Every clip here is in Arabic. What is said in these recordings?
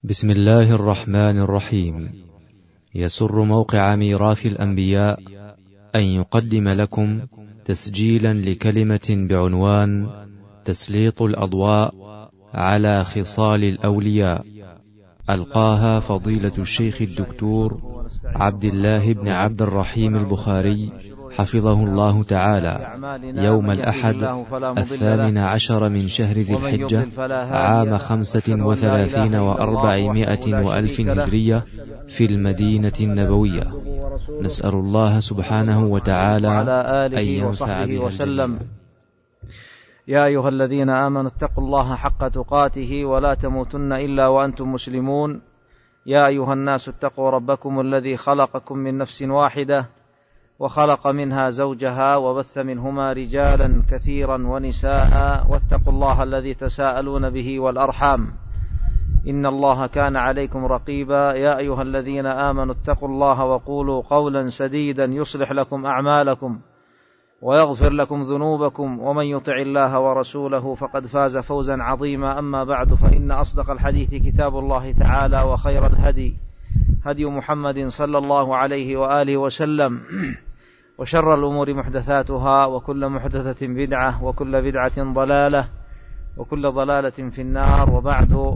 بسم الله الرحمن الرحيم. يسر موقع ميراث الأنبياء أن يقدم لكم تسجيلا لكلمة بعنوان تسليط الأضواء على خصال الأولياء، ألقاها فضيلة الشيخ الدكتور عبد الله بن عبد الرحيم البخاري حفظه الله تعالى يوم الأحد 18 من شهر ذي الحجة عام 35 و400 وألف هجرية في المدينة النبوية. نسأل الله سبحانه وتعالى أن ينفع بها الجميع. يا أيها الذين آمنوا اتقوا الله حق تقاته ولا تموتن إلا وأنتم مسلمون. يا أيها الناس اتقوا ربكم الذي خلقكم من نفس واحدة وخلق منها زوجها وبث منهما رجالا كثيرا ونساء، واتقوا الله الذي تساءلون به والأرحام إن الله كان عليكم رقيبا. يا أيها الذين آمنوا اتقوا الله وقولوا قولا سديدا يصلح لكم أعمالكم ويغفر لكم ذنوبكم، ومن يطع الله ورسوله فقد فاز فوزا عظيما. أما بعد، فإن أصدق الحديث كتاب الله تعالى، وخير الهدي هدي محمد صلى الله عليه وآله وسلم، وشر الأمور محدثاتها، وكل محدثة بدعة، وكل بدعة ضلالة، وكل ضلالة في النار. وبعد،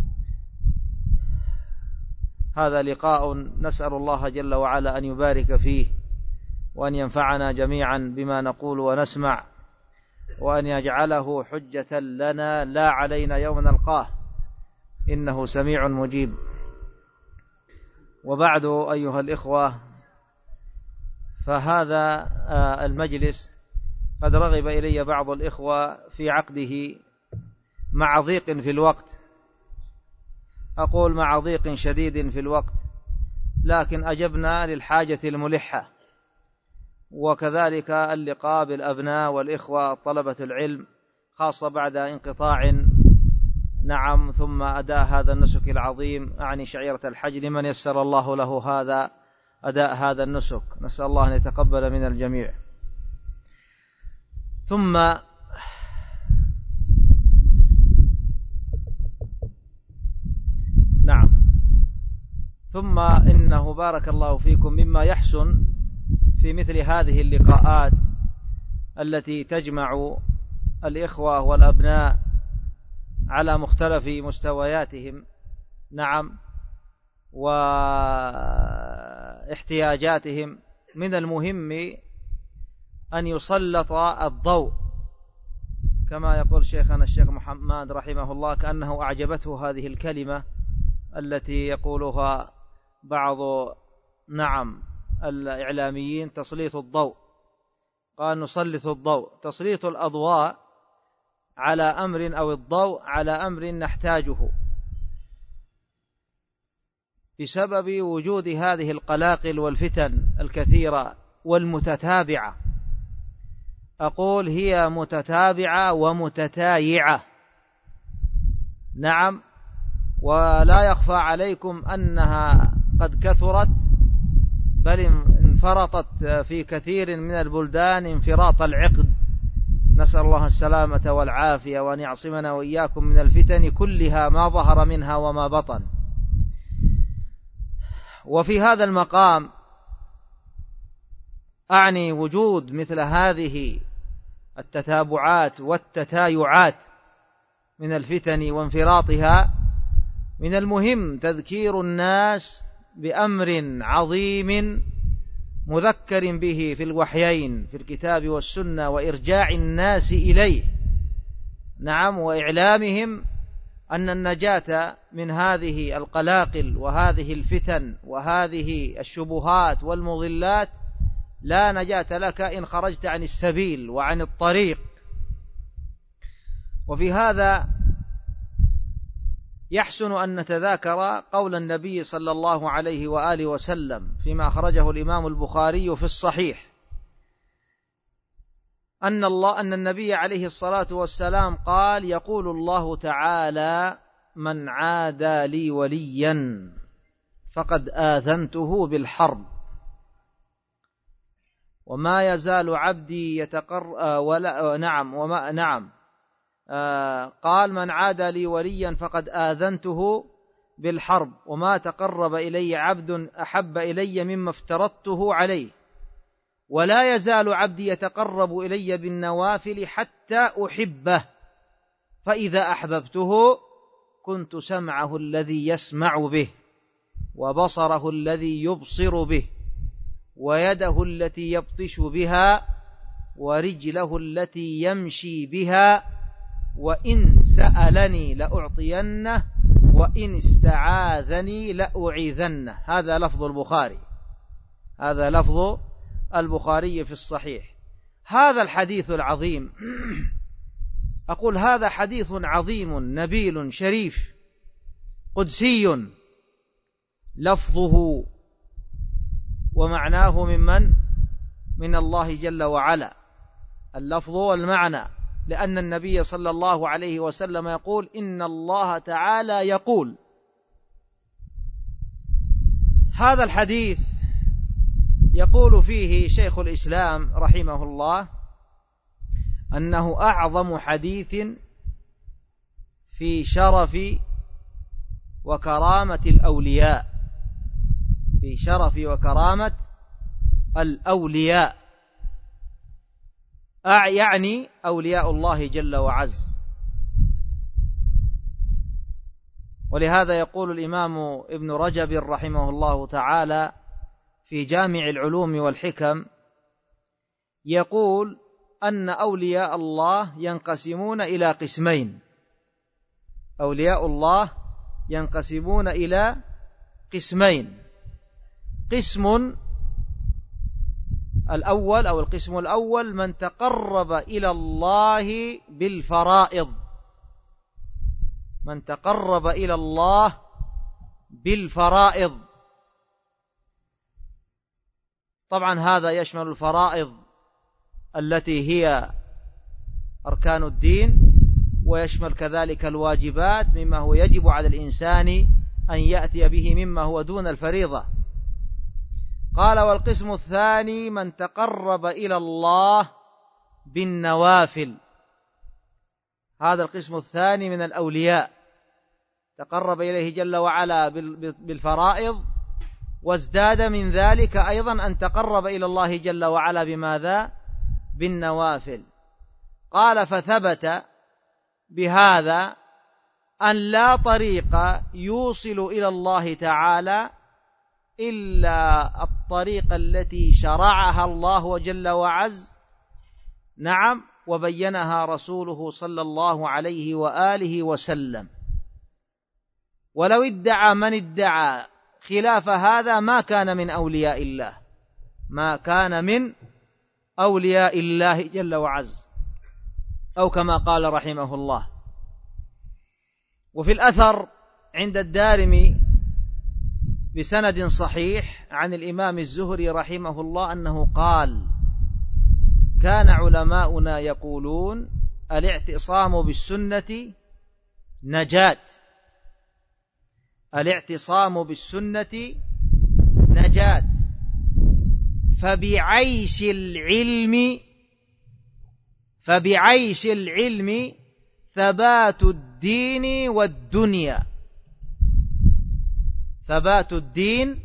هذا لقاء نسأل الله جل وعلا أن يبارك فيه، وأن ينفعنا جميعا بما نقول ونسمع، وأن يجعله حجة لنا لا علينا يوم نلقاه، إنه سميع مجيب. وبعد، أيها الإخوة، فهذا المجلس قد رغب إلي بعض الإخوة في عقده مع ضيق في الوقت، أقول مع ضيق شديد في الوقت، لكن أجبنا للحاجة الملحة، وكذلك اللقاء بالأبناء والإخوة طلبة العلم، خاصة بعد انقطاع ثم أداء هذا النسك العظيم، أعني شعيرة الحج، لمن يسر الله له هذا أداء هذا النسك. نسأل الله أن يتقبل من الجميع. ثم إنه بارك الله فيكم مما يحسن في مثل هذه اللقاءات التي تجمع الإخوة والأبناء على مختلف مستوياتهم واحتياجاتهم، من المهم أن يسلط الضوء، كما يقول شيخنا الشيخ محمد رحمه الله، كأنه أعجبته هذه الكلمة التي يقولها بعض الإعلاميين، تسليط الضوء. قال نسلط الضوء، تسليط الأضواء على أمر، أو الضوء على أمر نحتاجه بسبب وجود هذه القلاقل والفتن الكثيرة والمتتابعة. أقول هي متتابعة ومتتايعة، ولا يخفى عليكم أنها قد كثرت، بل انفرطت في كثير من البلدان انفراط العقد. نسأل الله السلامة والعافية، وأن يعصمنا وإياكم من الفتن كلها ما ظهر منها وما بطن. وفي هذا المقام أعني وجود مثل هذه التتابعات والتتايعات من الفتن وانفراطها، من المهم تذكير الناس بأمر عظيم مذكر به في الوحيين في الكتاب والسنة، وإرجاع الناس إليه، وإعلامهم أن النجاة من هذه القلاقل وهذه الفتن وهذه الشبهات والمضلات لا نجاة لك إن خرجت عن السبيل وعن الطريق. وفي هذا يحسن أن نتذاكر قول النبي صلى الله عليه وآله وسلم فيما أخرجه الإمام البخاري في الصحيح، أن النبي عليه الصلاة والسلام قال: يقول الله تعالى: من عادى لي وليا فقد آذنته بالحرب، وما يزال عبدي قال: من عادى لي وليا فقد آذنته بالحرب، وما تقرب إلي عبد أحب إلي مما افترضته عليه، ولا يزال عبدي يتقرب إلي بالنوافل حتى أحبه، فإذا أحببته كنت سمعه الذي يسمع به، وبصره الذي يبصر به، ويده التي يبطش بها، ورجله التي يمشي بها، وإن سألني لأعطينه، وإن استعاذني لأعيذنه. هذا لفظ البخاري، هذا لفظ البخاري في الصحيح. هذا الحديث العظيم، أقول هذا حديث عظيم نبيل شريف قدسي، لفظه ومعناه من الله جل وعلا، اللفظ والمعنى، لأن النبي صلى الله عليه وسلم يقول إن الله تعالى يقول. هذا الحديث يقول فيه شيخ الإسلام رحمه الله أنه أعظم حديث في شرف وكرامة الأولياء، في شرف وكرامة الأولياء، يعني أولياء الله جل وعز. ولهذا يقول الإمام ابن رجب رحمه الله تعالى في جامع العلوم والحكم، يقول أن أولياء الله ينقسمون إلى قسمين، أولياء الله ينقسمون إلى قسمين، قسم الأول أو القسم الأول من تقرب إلى الله بالفرائض، من تقرب إلى الله بالفرائض. طبعا هذا يشمل الفرائض التي هي أركان الدين، ويشمل كذلك الواجبات مما هو يجب على الإنسان أن يأتي به مما هو دون الفريضة. قال والقسم الثاني من تقرب إلى الله بالنوافل، هذا القسم الثاني من الأولياء، تقرب إليه جل وعلا بالفرائض، وازداد من ذلك أيضا أن تقرب إلى الله جل وعلا بماذا؟ بالنوافل. قال فثبت بهذا أن لا طريق يوصل إلى الله تعالى إلا الطريقة التي شرعها الله جل وعز، نعم، وبينها رسوله صلى الله عليه وآله وسلم. ولو ادعى من ادعى خلاف هذا ما كان من أولياء الله، ما كان من أولياء الله جل وعز، أو كما قال رحمه الله. وفي الأثر عند الدارمي بسند صحيح عن الإمام الزهري رحمه الله أنه قال كان علماؤنا يقولون الاعتصام بالسنة نجاة، الاعتصام بالسنة نجاة، فبعيش العلم ثبات الدين والدنيا، ثبات الدين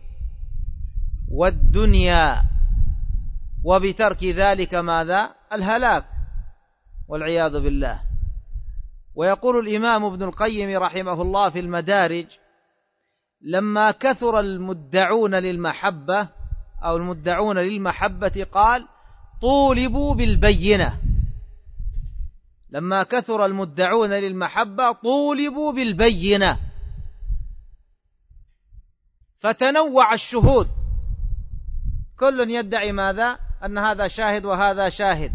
والدنيا، وبترك ذلك ماذا؟ الهلاك والعياذ بالله. ويقول الإمام ابن القيم رحمه الله في المدارج لما كثر المدعون للمحبة أو المدعون للمحبة قال طولبوا بالبينة، لما كثر المدعون للمحبة طولبوا بالبينة، فتنوع الشهود، كل يدعي ماذا؟ أن هذا شاهد وهذا شاهد،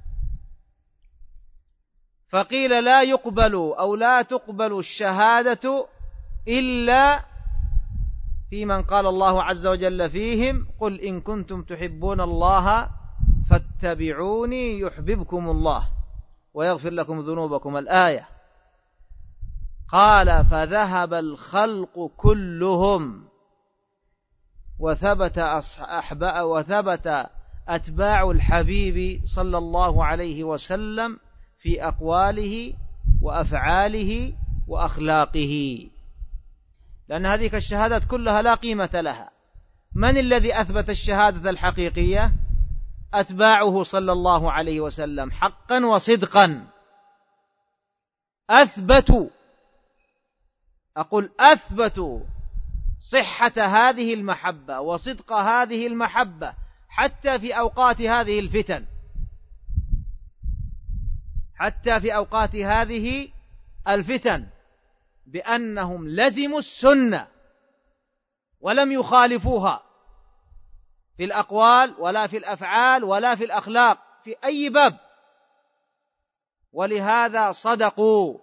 فقيل لا يقبل أو لا تقبل الشهادة إلا في من قال الله عز وجل فيهم قل إن كنتم تحبون الله فاتبعوني يحببكم الله ويغفر لكم ذنوبكم، الآية. قال فذهب الخلق كلهم وثبت أتباع الحبيب صلى الله عليه وسلم في أقواله وأفعاله وأخلاقه. لأن هذه الشهادات كلها لا قيمة لها. من الذي أثبت الشهادة الحقيقية؟ أتباعه صلى الله عليه وسلم حقا وصدقا. أثبتوا صحة هذه المحبة وصدق هذه المحبة حتى في أوقات هذه الفتن بأنهم لزموا السنة ولم يخالفوها في الأقوال ولا في الأفعال ولا في الأخلاق في أي باب، ولهذا صدقوا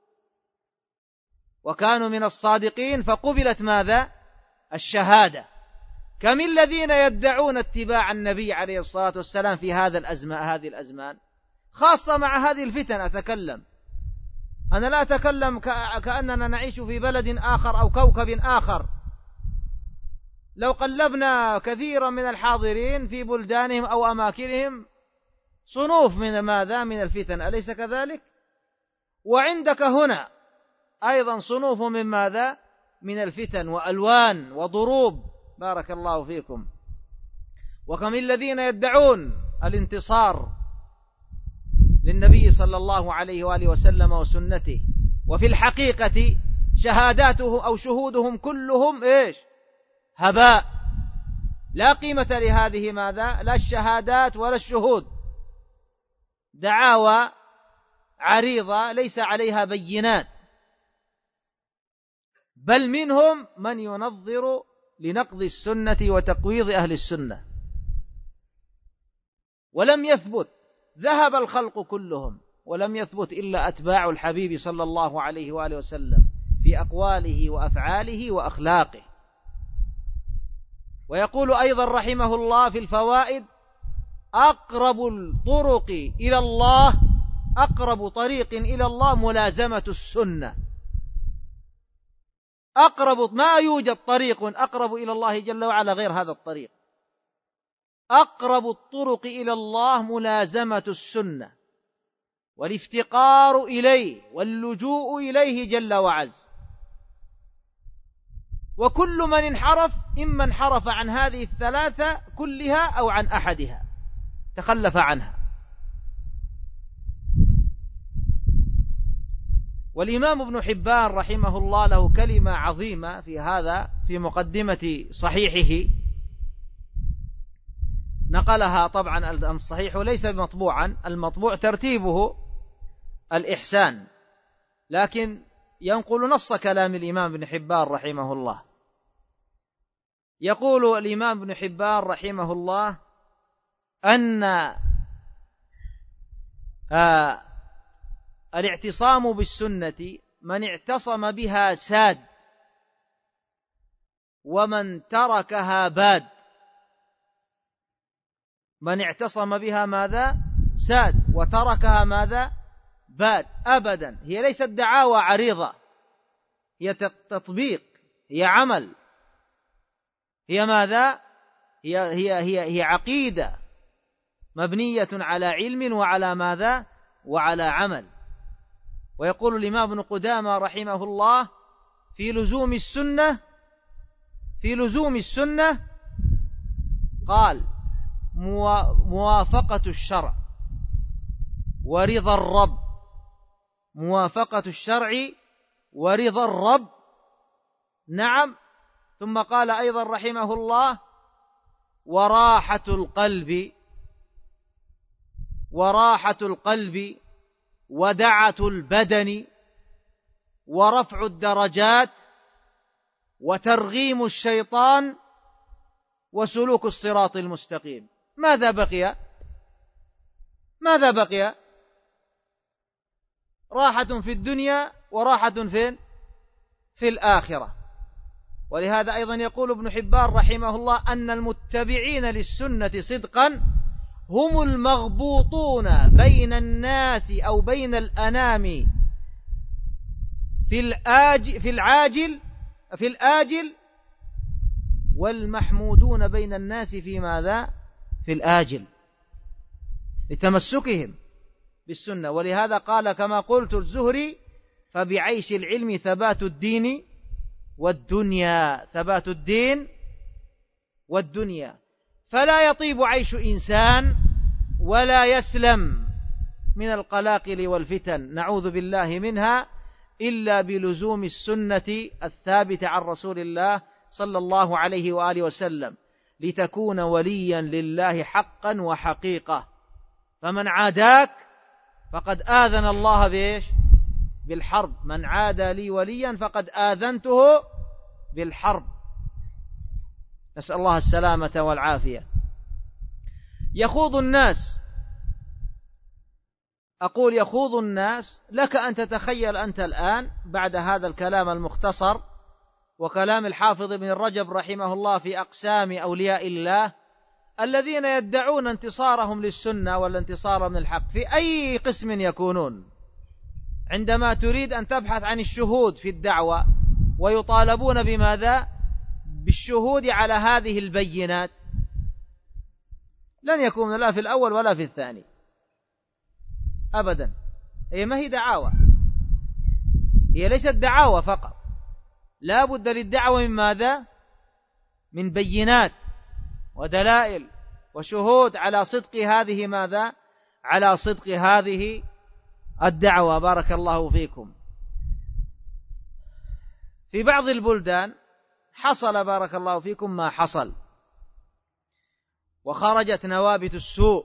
وكانوا من الصادقين فقبلت ماذا؟ الشهادة. كم الذين يدعون اتباع النبي عليه الصلاة والسلام في هذه الأزمان، خاصة مع هذه الفتن. أنا لا أتكلم كأننا نعيش في بلد آخر أو كوكب آخر. لو قلبنا كثيرا من الحاضرين في بلدانهم أو أماكنهم صنوف من ماذا؟ من الفتن، أليس كذلك؟ وعندك هنا أيضا صنوف من ماذا؟ من الفتن وألوان وضروب. بارك الله فيكم. وكم الذين يدعون الانتصار للنبي صلى الله عليه وآله وسلم وسنته، وفي الحقيقة شهاداته أو شهودهم كلهم إيش؟ هباء، لا قيمة لهذه ماذا؟ لا الشهادات ولا الشهود، دعاوى عريضة ليس عليها بينات، بل منهم من ينظر لنقض السنة وتقويض أهل السنة. ولم يثبت، ذهب الخلق كلهم ولم يثبت إلا أتباع الحبيب صلى الله عليه وآله وسلم في أقواله وأفعاله وأخلاقه. ويقول أيضا رحمه الله في الفوائد: أقرب طريق إلى الله ملازمة السنة. ما يوجد طريق أقرب إلى الله جل وعلا غير هذا الطريق. أقرب الطرق إلى الله ملازمة السنة والافتقار إليه واللجوء إليه جل وعز. وكل من انحرف إما انحرف عن هذه الثلاثة كلها أو عن أحدها، تخلف عنها. والإمام ابن حبان رحمه الله له كلمة عظيمة في هذا في مقدمة صحيحه، نقلها طبعا الصحيح ليس مطبوعا، المطبوع ترتيبه الإحسان، لكن ينقل نص كلام الإمام ابن حبان رحمه الله. يقول الإمام ابن حبان رحمه الله أن الاعتصام بالسنة من اعتصم بها ساد، ومن تركها باد. من اعتصم بها ماذا؟ ساد، وتركها ماذا؟ باد. أبدا، هي ليست دعاوى عريضة، هي تطبيق، هي عمل، هي ماذا؟ هي عقيدة مبنية على علم وعلى ماذا؟ وعلى عمل. ويقول الإمام ابن قدامة رحمه الله في لزوم السنة قال: موافقة الشرع ورضا الرب. موافقة الشرع ورضا الرب، نعم. ثم قال أيضا رحمه الله: وراحة القلب ودعة البدن ورفع الدرجات وترغيم الشيطان وسلوك الصراط المستقيم. ماذا بقي؟ راحة في الدنيا وراحة فين؟ في الآخرة. ولهذا أيضا يقول ابن حبان رحمه الله أن المتبعين للسنة صدقا هم المغبوطون بين الناس أو بين الأنام في الآجل والمحمودون بين الناس في ماذا؟ في الآجل، لتمسكهم بالسنة. ولهذا قال كما قلت الزهري: فبعيش العلم ثبات الدين والدنيا، ثبات الدين والدنيا. فلا يطيب عيش إنسان ولا يسلم من القلاقل والفتن، نعوذ بالله منها، إلا بلزوم السنة الثابتة عن رسول الله صلى الله عليه وآله وسلم، لتكون وليا لله حقا وحقيقة. فمن عاداك فقد آذن الله بإيش؟ بالحرب. من عادى لي وليا فقد آذنته بالحرب. نسأل الله السلامة والعافية. يخوض الناس، أقول يخوض الناس، لك أن تتخيل أنت الآن بعد هذا الكلام المختصر وكلام الحافظ ابن رجب رحمه الله في أقسام أولياء الله الذين يدعون انتصارهم للسنة والانتصار من الحق، في أي قسم يكونون. عندما تريد أن تبحث عن الشهود في الدعوة ويطالبون بماذا؟ بالشهود على هذه البينات، لن يكون لا في الأول ولا في الثاني أبدا. هي ما هي دعاوى، هي ليست دعاوى فقط، لا بد للدعوة من ماذا؟ من بينات ودلائل وشهود على صدق هذه ماذا؟ على صدق هذه الدعوة. بارك الله فيكم. في بعض البلدان حصل بارك الله فيكم ما حصل، وخرجت نوابت السوء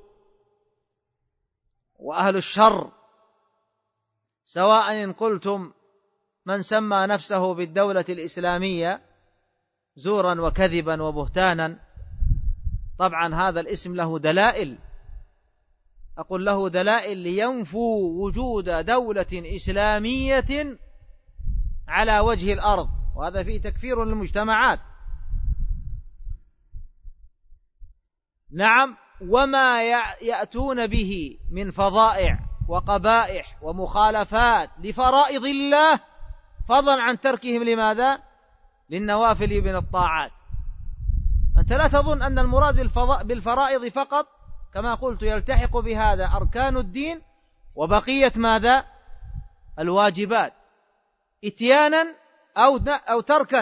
وأهل الشر، سواء إن قلتم من سمى نفسه بالدولة الإسلامية زورا وكذبا وبهتانا. طبعا هذا الاسم له دلائل، أقول له دلائل لينفوا وجود دولة إسلامية على وجه الأرض، وهذا فيه تكفير للمجتمعات. نعم، وما يأتون به من فظائع وقبائح ومخالفات لفرائض الله، فضلا عن تركهم لماذا؟ للنوافل من الطاعات. أنت لا تظن أن المراد بالفرائض فقط، كما قلت يلتحق بهذا أركان الدين وبقية ماذا؟ الواجبات، إتيانا أو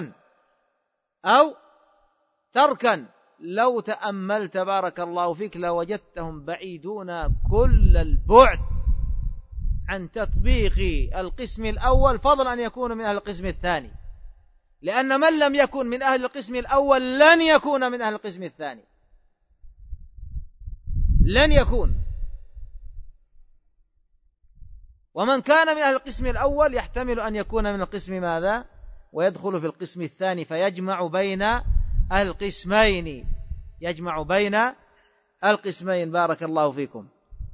تركا. لو تأملت بارك الله فيك لوجدتهم بعيدون كل البعد عن تطبيق القسم الأول، فضلا أن يكونوا من أهل القسم الثاني، لأن من لم يكن من أهل القسم الأول لن يكون من أهل القسم الثاني، لن يكون. ومن كان من أهل القسم الأول يحتمل أن يكون من القسم ماذا؟ ويدخل في القسم الثاني، فيجمع بين القسمين، يجمع بين القسمين. بارك الله فيكم.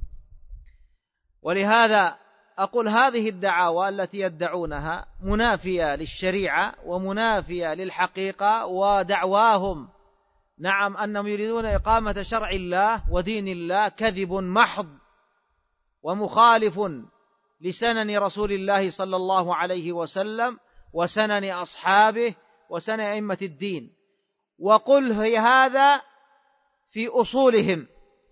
ولهذا أقول هذه الدعاوى التي يدعونها منافية للشريعة ومنافية للحقيقة، ودعواهم نعم أنهم يريدون إقامة شرع الله ودين الله كذب محض ومخالف لسنن رسول الله صلى الله عليه وسلم وسنن أصحابه وسنن أئمة الدين. وقل هي هذا في أصولهم،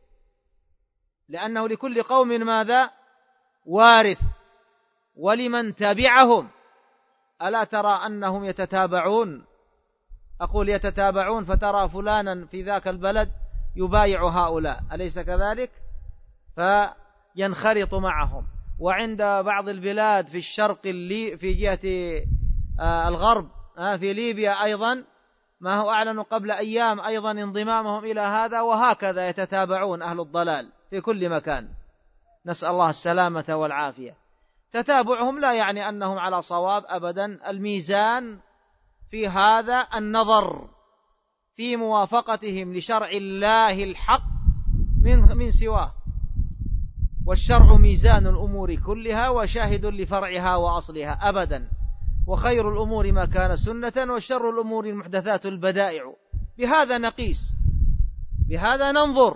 لأنه لكل قوم ماذا؟ وارث، ولمن تبعهم. ألا ترى أنهم يتتابعون؟ أقول يتتابعون، فترى فلانا في ذاك البلد يبايع هؤلاء، أليس كذلك؟ فينخرط معهم. وعند بعض البلاد في الشرق في جهة الغرب في ليبيا أيضا ما هو أعلن قبل أيام أيضا انضمامهم إلى هذا، وهكذا يتتابعون أهل الضلال في كل مكان، نسأل الله السلامة والعافية. تتابعهم لا يعني أنهم على صواب أبدا، الميزان في هذا النظر في موافقتهم لشرع الله الحق من سواه، والشرع ميزان الأمور كلها وشاهد لفرعها وأصلها أبدا، وخير الأمور ما كان سنة وشر الأمور المحدثات البدائع. بهذا نقيس، بهذا ننظر.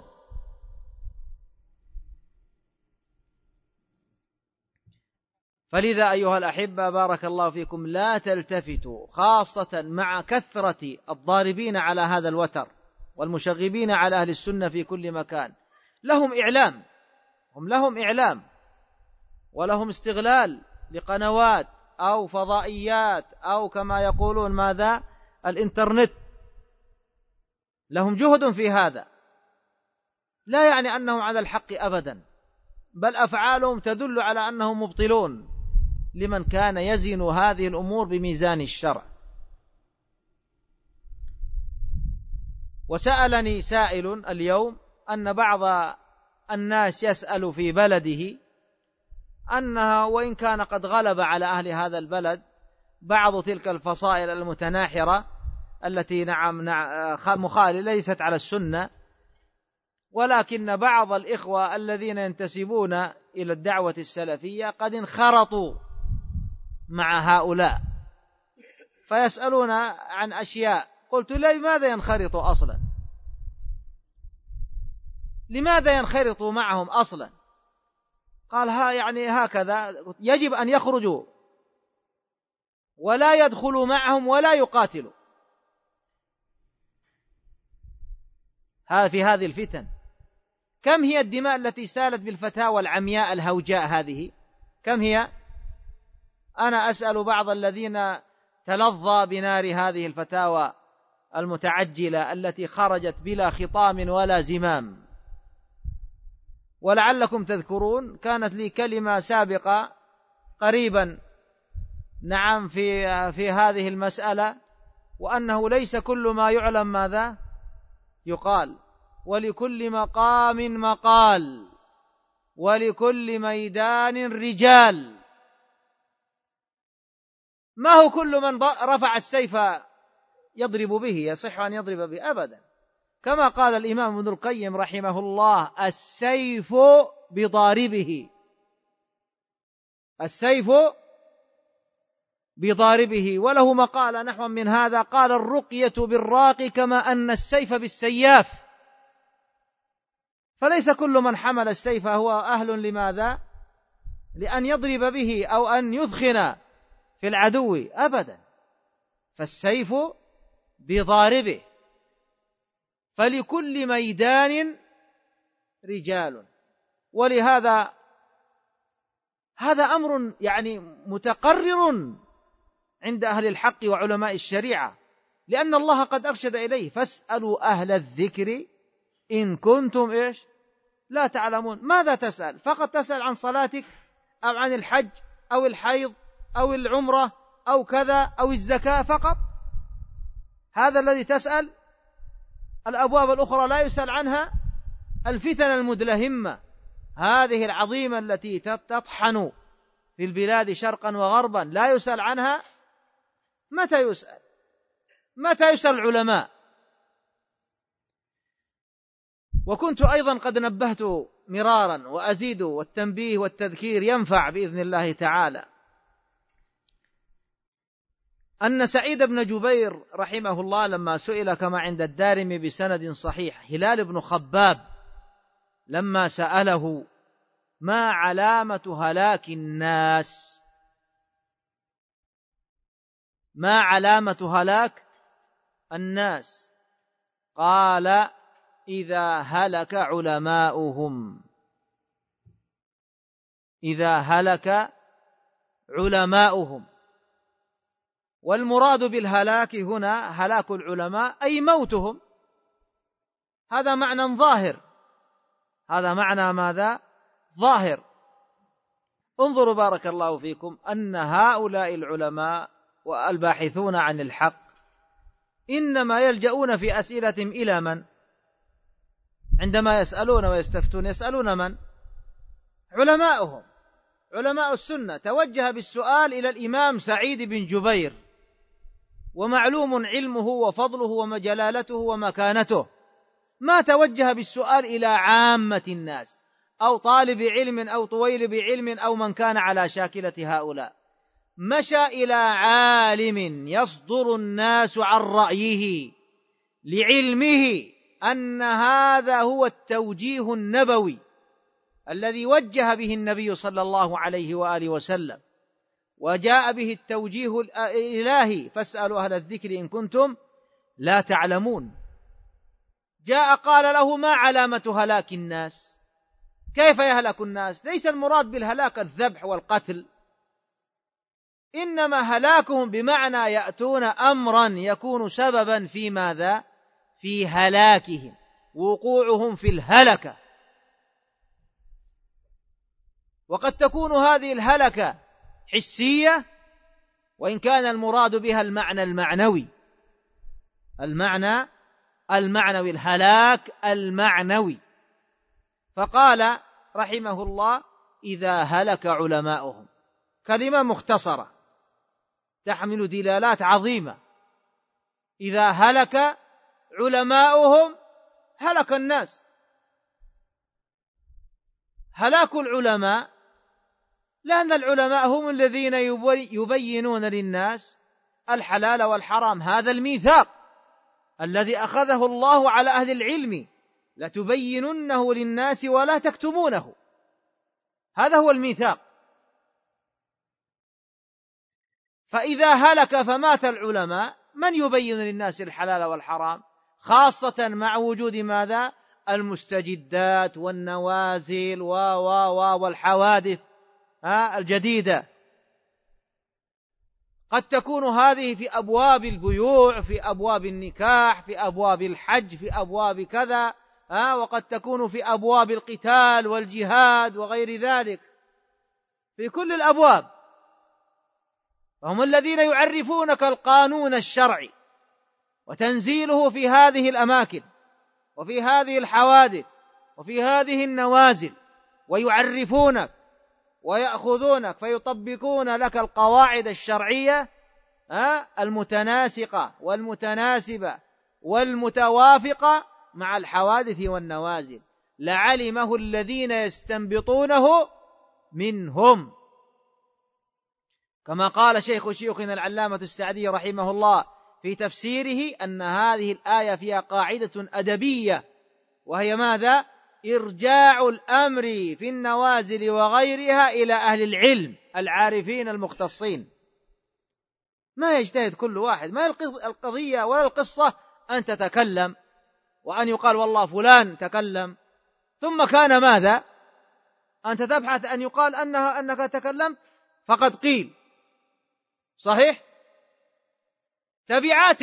فلذا أيها الأحبة بارك الله فيكم لا تلتفتوا، خاصة مع كثرة الضاربين على هذا الوتر والمشغبين على أهل السنة في كل مكان. لهم إعلام، هم لهم إعلام ولهم استغلال لقنوات أو فضائيات أو كما يقولون ماذا الإنترنت، لهم جهد في هذا، لا يعني أنهم على الحق أبدا، بل أفعالهم تدل على أنهم مبطلون لمن كان يزن هذه الأمور بميزان الشرع. وسألني سائل اليوم أن بعض الناس يسأل في بلده أنها وإن كان قد غلب على أهل هذا البلد بعض تلك الفصائل المتناحرة التي مخالفة ليست على السنة، ولكن بعض الإخوة الذين ينتسبون إلى الدعوة السلفية قد انخرطوا مع هؤلاء فيسألون عن أشياء. قلت لماذا ينخرطوا أصلا؟ لماذا ينخرطوا معهم أصلا؟ قال يعني هكذا يجب أن يخرجوا ولا يدخلوا معهم ولا يقاتلوا في هذه الفتن. كم هي الدماء التي سالت بالفتاوى العمياء الهوجاء هذه؟ كم هي؟ أنا أسأل بعض الذين تلظى بنار هذه الفتاوى المتعجلة التي خرجت بلا خطام ولا زمام. ولعلكم تذكرون كانت لي كلمة سابقة قريبا نعم في هذه المسألة، وأنه ليس كل ما يعلم ماذا يقال، ولكل مقام مقال، ولكل ميدان رجال. ما هو كل من رفع السيف يضرب به يصح أن يضرب به أبدا، كما قال الإمام ابن القيم رحمه الله: السيف بضاربه، السيف بضاربه. وله مقالة نحو من هذا قال: الرقية بالراقي كما أن السيف بالسياف. فليس كل من حمل السيف هو أهل لماذا؟ لأن يضرب به أو أن يثخن في العدو أبدا، فالسيف بضاربه. فلكل ميدان رجال. ولهذا هذا أمر يعني متقرر عند أهل الحق وعلماء الشريعة، لأن الله قد أرشد إليه: فاسألوا أهل الذكر إن كنتم لا تعلمون. ماذا تسأل؟ فقط تسأل عن صلاتك أو عن الحج أو الحيض أو العمرة أو كذا أو الزكاة فقط؟ هذا الذي تسأل؟ الأبواب الأخرى لا يسأل عنها؟ الفتن المدلهمة هذه العظيمة التي تطحن في البلاد شرقا وغربا لا يسأل عنها؟ متى يسأل؟ متى يسأل العلماء؟ وكنت أيضا قد نبهت مرارا وأزيد، والتنبيه والتذكير ينفع بإذن الله تعالى، أن سعيد بن جبير رحمه الله لما سئل كما عند الدارمي بسند صحيح هلال بن خباب لما سأله: ما علامة هلاك الناس؟ ما علامة هلاك الناس؟ قال: إذا هلك علماؤهم. إذا هلك علماؤهم. والمراد بالهلاك هنا هلاك العلماء أي موتهم. هذا معنى ظاهر، هذا معنى ماذا؟ ظاهر. انظروا بارك الله فيكم أن هؤلاء العلماء والباحثون عن الحق إنما يلجؤون في أسئلتهم إلى من؟ عندما يسألون ويستفتون يسألون من؟ علماؤهم، علماء السنة. توجه بالسؤال إلى الإمام سعيد بن جبير، ومعلوم علمه وفضله ومجلالته ومكانته، ما توجه بالسؤال إلى عامة الناس أو طالب علم أو طويل بعلم أو من كان على شاكلة هؤلاء. مشى إلى عالم يصدر الناس عن رأيه لعلمه أن هذا هو التوجيه النبوي الذي وجه به النبي صلى الله عليه وآله وسلم، وجاء به التوجيه الإلهي: فاسألوا أهل الذكر إن كنتم لا تعلمون. جاء قال له: ما علامة هلاك الناس؟ كيف يهلك الناس؟ ليس المراد بالهلاك الذبح والقتل، إنما هلاكهم بمعنى يأتون أمرا يكون سببا في ماذا؟ في هلاكهم، وقوعهم في الهلكة. وقد تكون هذه الهلكة حسية، وإن كان المراد بها المعنى المعنوي، الهلاك المعنوي. فقال رحمه الله: إذا هلك علماؤهم، كلمة مختصرة تحمل دلالات عظيمة. إذا هلك علماؤهم هلك الناس. هلاك العلماء لأن العلماء هم الذين يبينون للناس الحلال والحرام. هذا الميثاق الذي أخذه الله على أهل العلم: لتبيننه للناس ولا تكتمونه. هذا هو الميثاق. فإذا هلك فمات العلماء، من يبين للناس الحلال والحرام؟ خاصة مع وجود ماذا؟ المستجدات والنوازل والحوادث الجديدة. قد تكون هذه في أبواب البيوع، في أبواب النكاح، في أبواب الحج، في أبواب كذا، وقد تكون في أبواب القتال والجهاد وغير ذلك، في كل الأبواب. هم الذين يعرفونك القانون الشرعي وتنزيله في هذه الأماكن وفي هذه الحوادث وفي هذه النوازل، ويعرفونك ويأخذونك فيطبقون لك القواعد الشرعية المتناسقة والمتناسبة والمتوافقة مع الحوادث والنوازل، لعلمه الذين يستنبطونه منهم. كما قال شيخ شيوخنا العلامة السعدي رحمه الله في تفسيره أن هذه الآية فيها قاعدة أدبية، وهي ماذا؟ إرجاع الأمر في النوازل وغيرها إلى أهل العلم العارفين المختصين. ما يجتهد كل واحد، ما القضية ولا القصة أن تتكلم وأن يقال والله فلان تكلم ثم كان ماذا؟ أنت تبحث أن يقال أنك تكلمت فقد قيل. صحيح؟ تبعات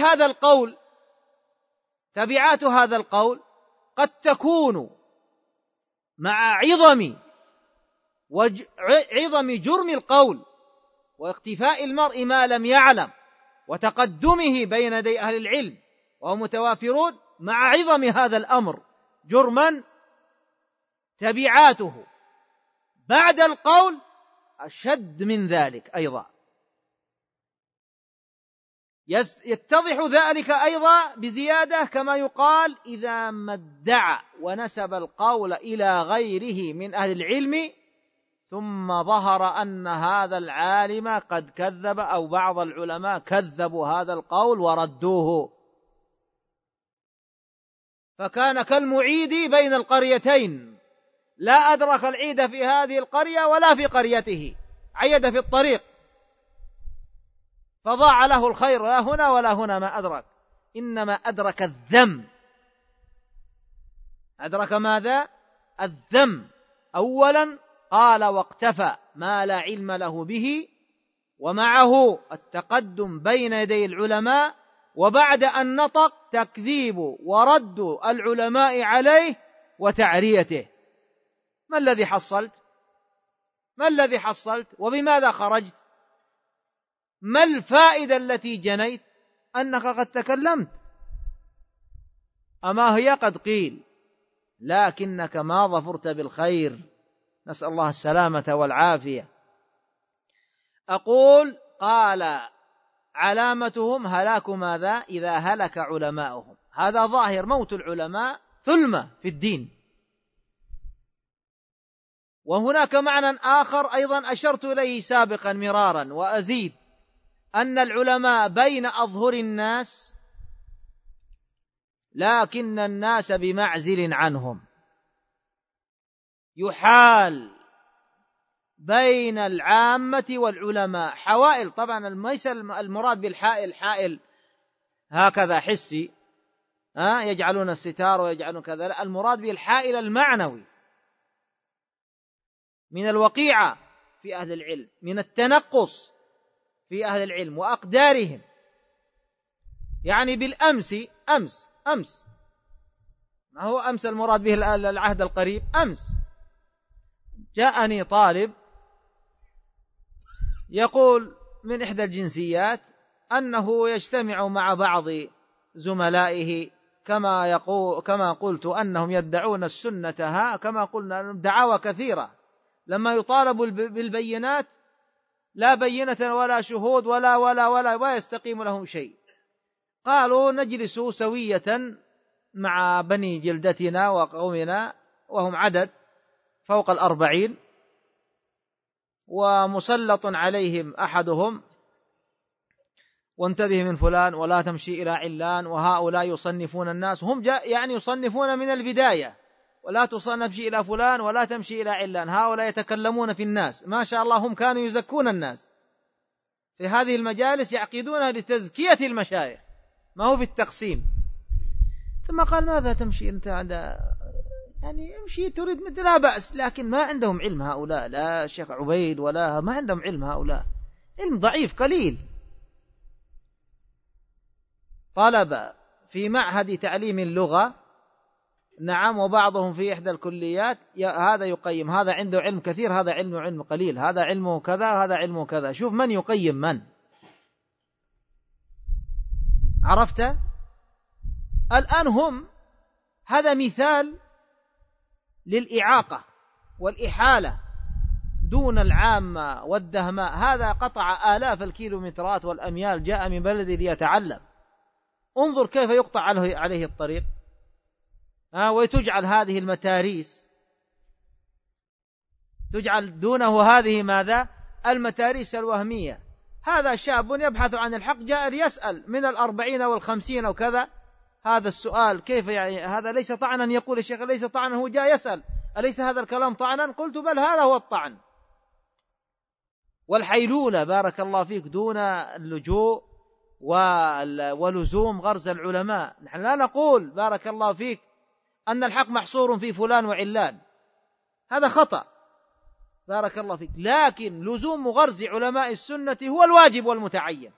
هذا القول قد تكون مع عظم جرم القول واختفاء المرء ما لم يعلم وتقدمه بين يدي أهل العلم وهم متوافرون، مع عظم هذا الأمر جرما تبعاته بعد القول أشد من ذلك أيضا. يتضح ذلك أيضا بزيادة كما يقال: إذا ما ادعى ونسب القول إلى غيره من أهل العلم ثم ظهر أن هذا العالم قد كذب، أو بعض العلماء كذبوا هذا القول وردوه، فكان كالمعيد بين القريتين، لا أدرك العيد في هذه القرية ولا في قريته، عيد في الطريق فضاع له الخير لا هنا ولا هنا، ما أدرك، إنما أدرك الذم. أدرك ماذا؟ الذم. أولا قال واقتفى ما لا علم له به، ومعه التقدم بين يدي العلماء، وبعد أن نطق تكذيب ورد العلماء عليه وتعريته. ما الذي حصلت؟ وبماذا خرجت؟ ما الفائدة التي جنيت؟ أنك قد تكلمت، أما هي قد قيل، لكنك ما ظفرت بالخير، نسأل الله السلامة والعافية. أقول: قال علامتهم هلاك ماذا؟ إذا هلك علماؤهم. هذا ظاهر موت العلماء ثلمة في الدين. وهناك معنى آخر أيضا أشرت إليه سابقا مرارا وأزيد: أن العلماء بين أظهر الناس لكن الناس بمعزل عنهم، يحال بين العامة والعلماء حوائل. طبعا ليس المراد بالحائل حائل هكذا حسي يجعلون الستار ويجعلون كذا، لا، المراد بالحائل المعنوي من الوقيعة في أهل العلم، من التنقص في أهل العلم وأقدارهم، يعني بالأمس، أمس ما هو أمس المراد به العهد القريب، أمس جاءني طالب يقول من إحدى الجنسيات أنه يجتمع مع بعض زملائه كما قلت أنهم يدعون السنة، كما قلنا دعاوى كثيرة، لما يطالب بالبينات لا بينة ولا شهود ولا يستقيم لهم شيء. قالوا نجلس سوية مع بني جلدتنا وقومنا وهم عدد فوق 40، ومسلط عليهم أحدهم وانتبه من فلان ولا تمشي إلى علان، وهؤلاء يصنفون الناس، هم يعني يصنفون من البداية، ولا تمشي إلى فلان ولا تمشي إلى علان، هؤلاء يتكلمون في الناس، ما شاء الله هم كانوا يزكون الناس في هذه المجالس، يعقدونها لتزكية المشايخ ما هو في التقسيم. ثم قال ماذا تمشي أنت يعني امشي تريد مثل لا بأس، لكن ما عندهم علم هؤلاء، لا الشيخ عبيد ولا ما عندهم علم هؤلاء، علم ضعيف قليل. طلب في معهد تعليم اللغة، نعم، وبعضهم في إحدى الكليات، هذا يقيم، هذا عنده علم كثير، هذا علم قليل، هذا علمه كذا، هذا علمه كذا، شوف من يقيم من. عرفت؟ الآن هم هذا مثال للإعاقة والإحالة دون العامة والدهماء، هذا قطع آلاف الكيلومترات والأميال، جاء من بلد ليتعلم، انظر كيف يقطع عليه الطريق، وتجعل هذه المتاريس، تجعل دونه هذه ماذا؟ المتاريس الوهمية. هذا شاب يبحث عن الحق جاء ليسأل من 40 و50 وكذا، هذا السؤال كيف يعني؟ هذا ليس طعنا، يقول الشيخ ليس طعنا، هو جاء يسأل أليس هذا الكلام طعنا؟ قلت بل هذا هو الطعن والحيلولة، بارك الله فيك، دون اللجوء ولزوم غرز العلماء. نحن لا نقول بارك الله فيك أن الحق محصور في فلان وعلان، هذا خطأ بارك الله فيك، لكن لزوم غرز علماء السنة هو الواجب والمتعين.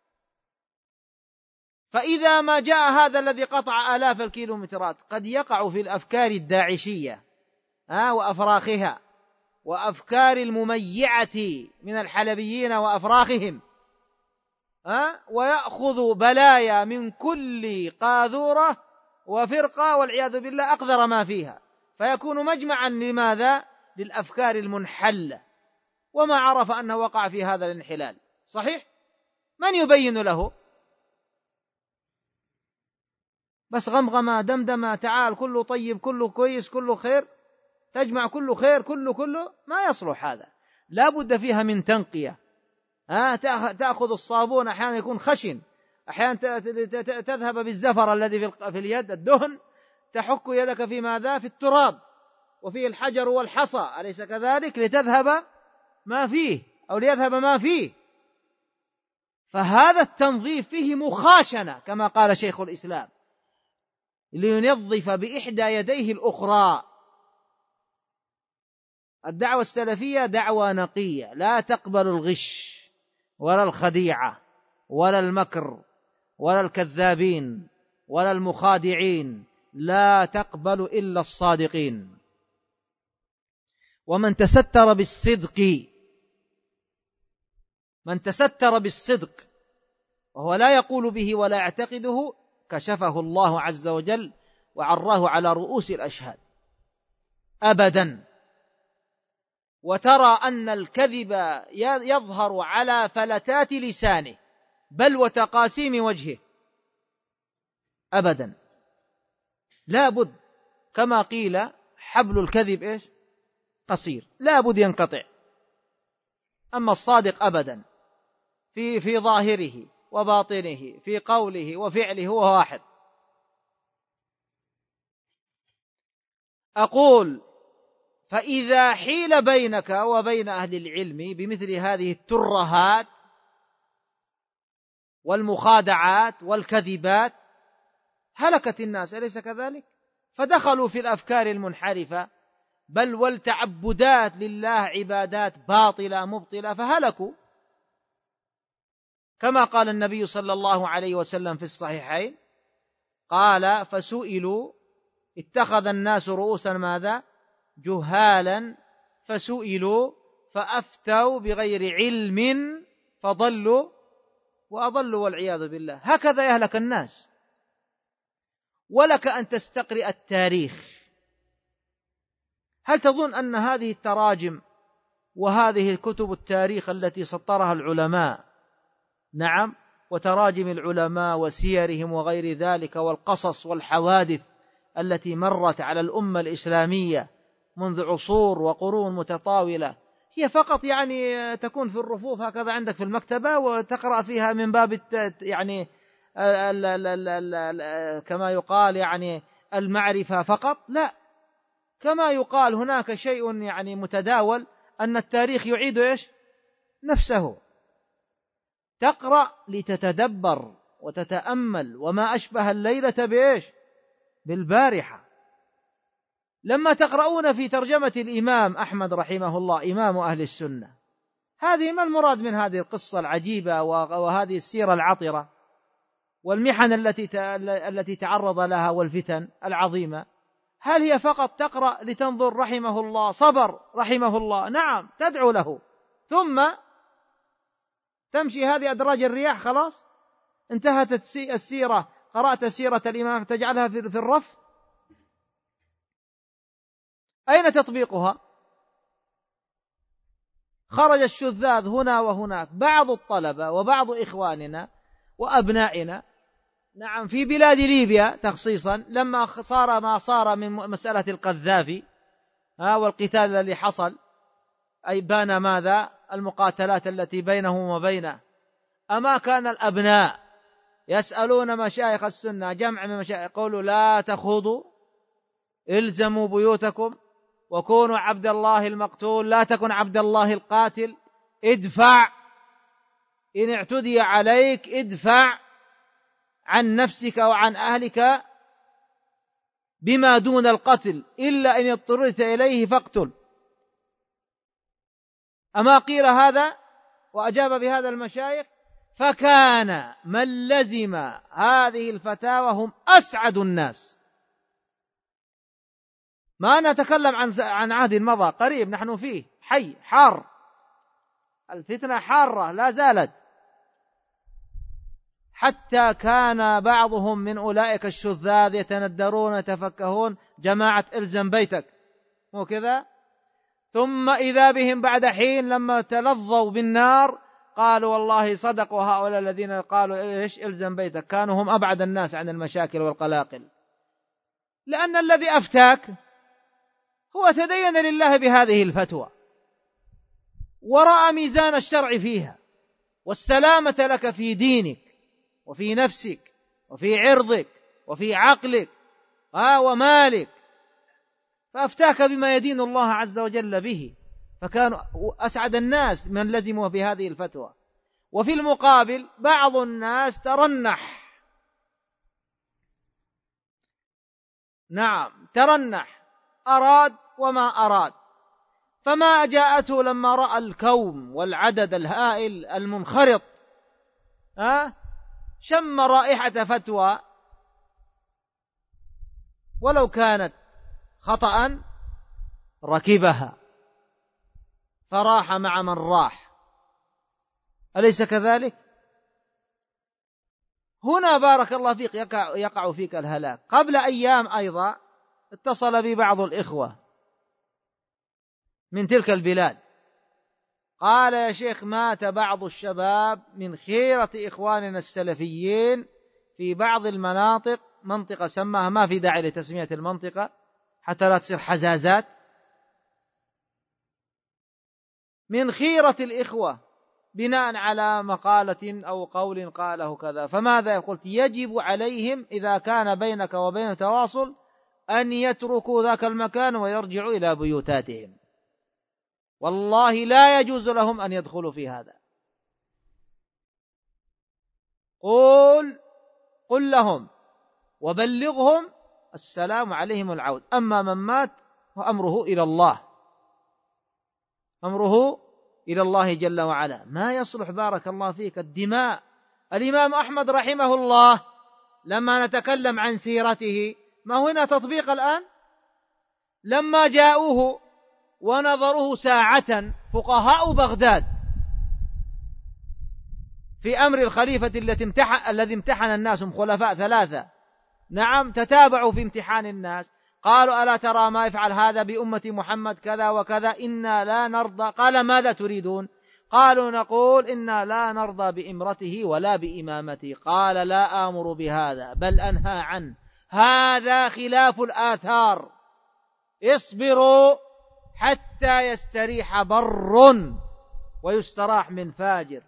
فإذا ما جاء هذا الذي قطع آلاف الكيلومترات قد يقع في الأفكار الداعشية وأفراخها وأفكار المميعة من الحلبيين وأفراخهم، ويأخذ بلايا من كل قاذورة وفرقة والعياذ بالله أقذر ما فيها، فيكون مجمعا لماذا؟ للأفكار المنحلة، وما عرف أنه وقع في هذا الانحلال. صحيح؟ من يبين له؟ بس غمغمة دمدمة، تعال كله طيب كله كويس كله خير، تجمع كله خير كله ما يصلح هذا، لا بد فيها من تنقية. تأخذ الصابون أحيانا يكون خشن، أحيانا تذهب بالزفر الذي في اليد الدهن، تحك يدك في ماذا؟ في التراب وفيه الحجر والحصى، أليس كذلك؟ لتذهب ما فيه أو ليذهب ما فيه. فهذا التنظيف فيه مخاشنة كما قال شيخ الإسلام، لينظف بإحدى يديه الأخرى. الدعوة السلفية دعوة نقية، لا تقبل الغش ولا الخديعة ولا المكر ولا الكذابين ولا المخادعين، لا تقبل إلا الصادقين. ومن تستر بالصدق، من تستر بالصدق وهو لا يقول به ولا يعتقده، كشفه الله عز وجل وعراه على رؤوس الأشهاد أبدا. وترى أن الكذب يظهر على فلتات لسانه بل وتقاسيم وجهه أبدا. لا بد كما قيل حبل الكذب إيش؟ قصير، لا بد ينقطع. أما الصادق أبدا في ظاهره وباطنه، في قوله وفعله هو واحد. أقول فإذا حيل بينك وبين أهل العلم بمثل هذه الترهات والمخادعات والكذبات هلكت الناس، أليس كذلك؟ فدخلوا في الأفكار المنحرفة بل والتعبدات لله عبادات باطلة مبطلة فهلكوا. كما قال النبي صلى الله عليه وسلم في الصحيحين، قال: فسئلوا، اتخذ الناس رؤوسا ماذا؟ جهالا، فسئلوا فأفتوا بغير علم فضلوا وأضلوا والعياذ بالله. هكذا يهلك الناس. ولك أن تستقرئ التاريخ. هل تظن أن هذه التراجم وهذه كتب التاريخ التي سطرها العلماء، نعم، وتراجم العلماء وسيرهم وغير ذلك والقصص والحوادث التي مرت على الأمة الإسلامية منذ عصور وقرون متطاولة، هي فقط يعني تكون في الرفوف هكذا عندك في المكتبة وتقرأ فيها من باب يعني كما يقال يعني المعرفة فقط؟ لا، كما يقال هناك شيء يعني متداول أن التاريخ يعيد إيش؟ نفسه. تقرأ لتتدبر وتتأمل، وما أشبه الليلة بإيش؟ بالبارحة. لما تقرؤون في ترجمة الإمام أحمد رحمه الله إمام أهل السنة، هذه ما المراد من هذه القصة العجيبة وهذه السيرة العطرة والمحن التي تعرض لها والفتن العظيمة؟ هل هي فقط تقرأ لتنظر رحمه الله صبر رحمه الله؟ نعم، تدعو له، ثم تمشي هذه أدراج الرياح، خلاص انتهت السيرة، قرأت سيرة الإمام تجعلها في الرف؟ أين تطبيقها؟ خرج الشذاذ هنا وهناك، بعض الطلبة وبعض إخواننا وأبنائنا، نعم، في بلاد ليبيا تخصيصا، لما صار ما صار من مسألة القذافي والقتال الذي حصل، أي بان ماذا؟ المقاتلات التي بينهم وبينه. أما كان الأبناء يسألون مشايخ السنة، جمع من مشايخ، يقولوا: لا تخوضوا، الزموا بيوتكم، وكونوا عبد الله المقتول لا تكن عبد الله القاتل، ادفع إن اعتدي عليك، ادفع عن نفسك وعن أهلك بما دون القتل، إلا إن اضطررت إليه فاقتل. أما قيل هذا وأجاب بهذا المشايخ، فكان من لزم هذه الفتاوى هم أسعد الناس. ما نتكلم عن عهد مضى قريب، نحن فيه حي حار، الفتنة حارة لا زالت، حتى كان بعضهم من أولئك الشذاذ يتندرون يتفكهون: جماعة إلزم بيتك، مو كذا؟ ثم إذا بهم بعد حين لما تلظوا بالنار قالوا: والله صدقوا هؤلاء الذين قالوا إيش إلزم بيتك، كانوا هم أبعد الناس عن المشاكل والقلاقل، لأن الذي أفتاك هو تدين لله بهذه الفتوى ورأى ميزان الشرع فيها والسلامة لك في دينك وفي نفسك وفي عرضك وفي عقلك ومالك، فأفتاك بما يدين الله عز وجل به، فكانوا أسعد الناس من لزموا بهذه الفتوى. وفي المقابل بعض الناس ترنح، نعم ترنح، أراد وما أراد، فما جاءته لما رأى الكوم والعدد الهائل المنخرط شم رائحة فتوى ولو كانت خطأ ركبها فراح مع من راح، أليس كذلك؟ هنا بارك الله فيك يقع فيك الهلاك. قبل أيام أيضا اتصل بي بعض الإخوة من تلك البلاد، قال: يا شيخ، مات بعض الشباب من خيرة إخواننا السلفيين في بعض المناطق، منطقة سماها، ما في داعي لتسمية المنطقة حتى لا تصير حزازات، من خيرة الإخوة بناء على مقالة أو قول قاله كذا. فماذا قلت؟ يجب عليهم إذا كان بينك وبين تواصل أن يتركوا ذاك المكان ويرجعوا إلى بيوتاتهم، والله لا يجوز لهم أن يدخلوا في هذا. قل لهم وبلغهم السلام عليهم العود، أما من مات وأمره إلى الله، أمره إلى الله جل وعلا. ما يصلح بارك الله فيك الدماء الإمام أحمد رحمه الله لما نتكلم عن سيرته، ما هنا تطبيق الآن؟ لما جاءوه ونظروه ساعة فقهاء بغداد في أمر الخليفة الذي امتحن الناس، هم خلفاء ثلاثة، نعم، تتابعوا في امتحان الناس، قالوا ألا ترى ما يفعل هذا بأمة محمد كذا وكذا، إنا لا نرضى. قال ماذا تريدون؟ قالوا نقول إنا لا نرضى بإمرته ولا بإمامته. قال لا آمر بهذا بل أنهى عنه، هذا خلاف الآثار، اصبروا حتى يستريح بر ويستراح من فاجر.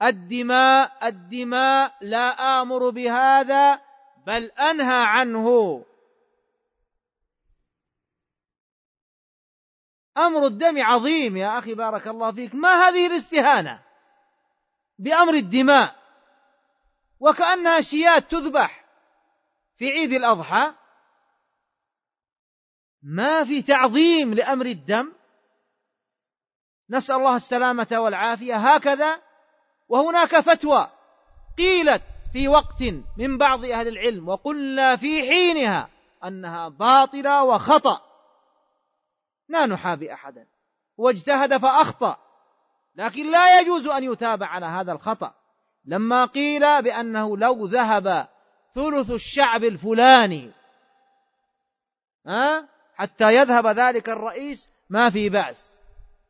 الدماء لا آمر بهذا بل أنهى عنه. أمر الدم عظيم يا أخي بارك الله فيك، ما هذه الاستهانة بأمر الدماء وكأنها شيات تذبح في عيد الأضحى؟ ما في تعظيم لأمر الدم، نسأل الله السلامة والعافية. هكذا. وهناك فتوى قيلت في وقت من بعض أهل العلم وقلنا في حينها أنها باطلة وخطأ، لا نحابي أحدا، واجتهد فأخطأ، لكن لا يجوز أن يتابع على هذا الخطأ. لما قيل بأنه لو ذهب ثلث الشعب الفلاني حتى يذهب ذلك الرئيس ما في بأس،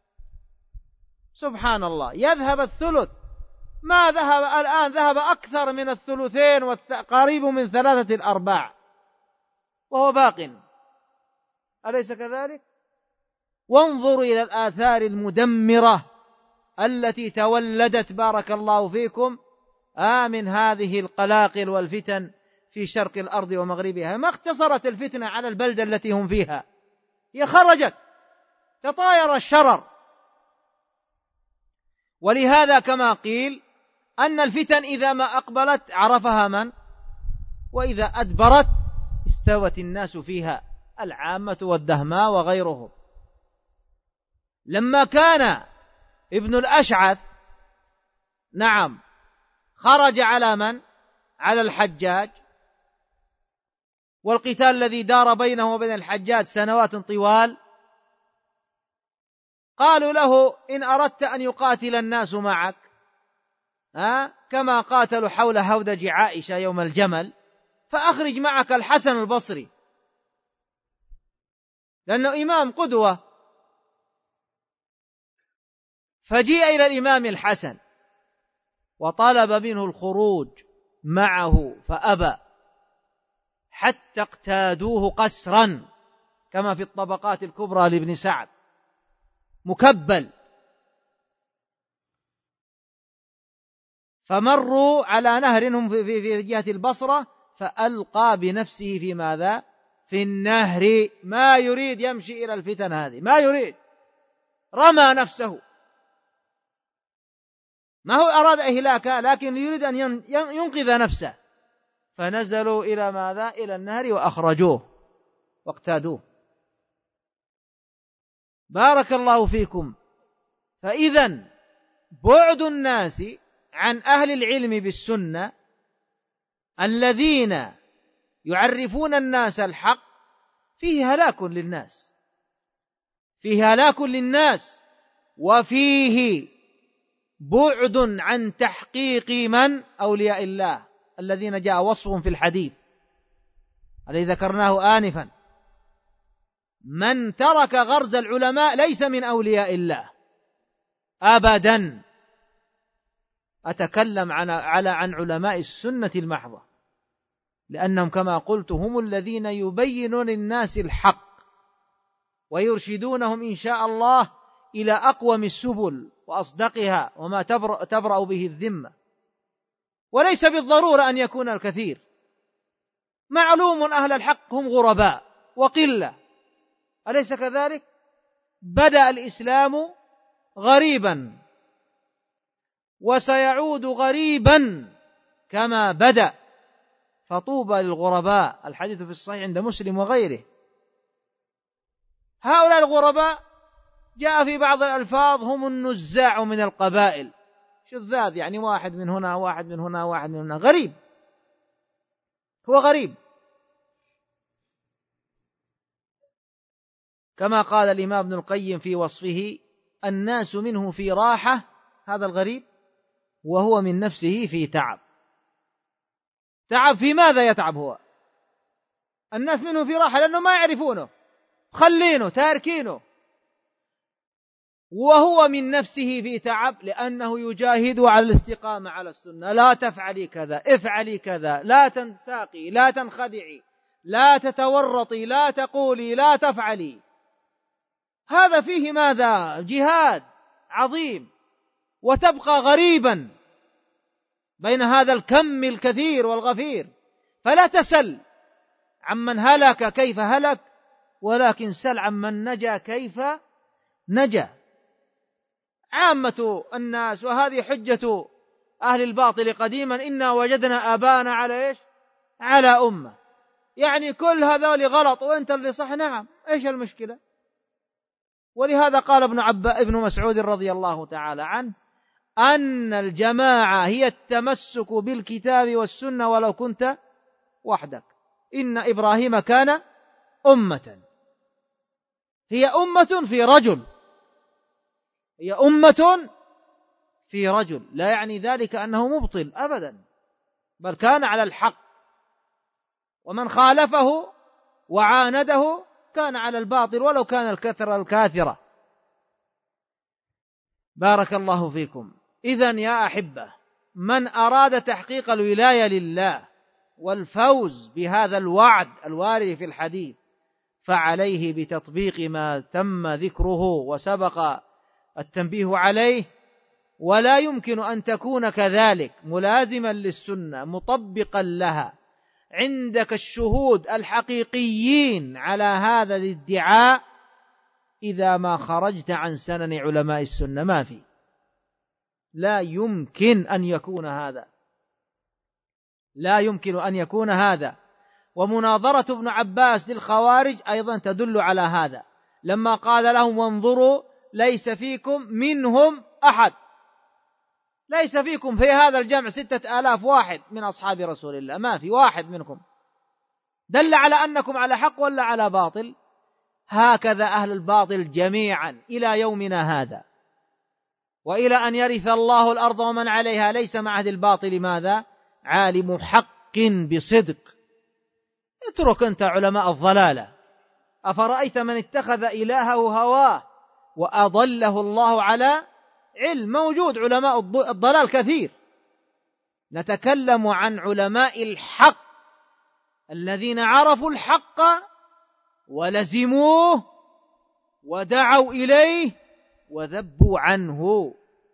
سبحان الله، يذهب الثلث، ما ذهب الآن، ذهب أكثر من الثلثين وقريب من 3/4 وهو باق، أليس كذلك؟ وانظروا إلى الآثار المدمرة التي تولدت بارك الله فيكم من هذه القلاقل والفتن في شرق الأرض ومغربها. ما اقتصرت الفتنة على البلدة التي هم فيها، هي خرجت، تطاير الشرر. ولهذا كما قيل أن الفتن إذا ما أقبلت عرفها من، وإذا أدبرت استوت الناس فيها، العامة والدهماء وغيرهم. لما كان ابن الأشعث نعم خرج على من؟ على الحجاج، والقتال الذي دار بينه وبين الحجاج سنوات طوال، قالوا له إن أردت أن يقاتل الناس معك كما قاتلوا حول هودج عائشة يوم الجمل، فأخرج معك الحسن البصري لأنه إمام قدوة. فجيء إلى الإمام الحسن وطلب منه الخروج معه فأبى، حتى اقتادوه قسرا كما في الطبقات الكبرى لابن سعد، مكبل. فمروا على نهر هم في جهة البصرة، فألقى بنفسه في ماذا؟ في النهر، ما يريد يمشي إلى الفتن هذه، ما يريد، رمى نفسه، ما هو أراد إهلاكه لكن يريد أن ينقذ نفسه. فنزلوا إلى ماذا؟ إلى النهر وأخرجوه واقتادوه. بارك الله فيكم. فإذا بعد الناس عن أهل العلم بالسنة الذين يعرفون الناس الحق فيه هلاك للناس، فيه هلاك للناس، وفيه بعد عن تحقيق من؟ أولياء الله الذين جاء وصفهم في الحديث الذي ذكرناه آنفا. من ترك غرز العلماء ليس من أولياء الله أبدا. أتكلم عن علماء السنة المحضة، لأنهم كما قلت هم الذين يبينون للناس الحق ويرشدونهم إن شاء الله إلى أقوم السبل وأصدقها وما تبرأ به الذمة. وليس بالضرورة أن يكون الكثير، معلوم أهل الحق هم غرباء وقلة، أليس كذلك؟ بدأ الإسلام غريبا وسيعود غريبا كما بدأ، فطوبى للغرباء، الحديث في الصحيح عند مسلم وغيره. هؤلاء الغرباء جاء في بعض الألفاظ هم النزاع من القبائل، شذاذ، يعني واحد من هنا واحد من هنا واحد من هنا، غريب، هو غريب. كما قال الإمام ابن القيم في وصفه: الناس منه في راحة، هذا الغريب، وهو من نفسه في تعب. تعب في ماذا يتعب هو؟ الناس منه في راحة لأنه ما يعرفونه، خلينه تاركينه، وهو من نفسه في تعب لأنه يجاهد على الاستقامة على السنة. لا تفعلي كذا، افعلي كذا، لا تنساقي، لا تنخدعي، لا تتورطي، لا تقولي، لا تفعلي. هذا فيه ماذا؟ جهاد عظيم. وتبقى غريبا بين هذا الكم الكثير والغفير. فلا تسل عمن هلك كيف هلك، ولكن سل عمن نجا كيف نجا. عامة الناس، وهذه حجة أهل الباطل قديما: إنا وجدنا آبانا على إيش؟ على أمة. يعني كل هذول غلط وإنت اللي صح. نعم، إيش المشكلة؟ ولهذا قال ابن مسعود رضي الله تعالى عنه: أن الجماعة هي التمسك بالكتاب والسنة ولو كنت وحدك. إن إبراهيم كان أمة، هي أمة في رجل، هي أمة في رجل، لا يعني ذلك أنه مبطل أبدا، بل كان على الحق، ومن خالفه وعانده كان على الباطل ولو كان الكثرة الكاثرة. بارك الله فيكم. إذن يا أحبة، من أراد تحقيق الولاية لله والفوز بهذا الوعد الوارد في الحديث فعليه بتطبيق ما تم ذكره وسبق التنبيه عليه، ولا يمكن أن تكون كذلك ملازما للسنة مطبقا لها عندك الشهود الحقيقيين على هذا الادعاء إذا ما خرجت عن سنن علماء السنة. ما في، لا يمكن أن يكون هذا، لا يمكن أن يكون هذا. ومناظرة ابن عباس للخوارج أيضا تدل على هذا، لما قال لهم: وانظروا ليس فيكم منهم أحد، ليس فيكم في هذا الجمع 6,000 واحد من أصحاب رسول الله، ما في واحد منكم. دل على أنكم على حق ولا على باطل؟ هكذا أهل الباطل جميعا إلى يومنا هذا، وإلى أن يرث الله الأرض ومن عليها. ليس مع أهل الباطل ماذا؟ عالم حق بصدق. اترك أنت علماء الضلالة. أفرأيت من اتخذ إلهه هواه وأضله الله على علم؟ موجود علماء الضلال كثير. نتكلم عن علماء الحق الذين عرفوا الحق ولزموه ودعوا إليه وذبوا عنه.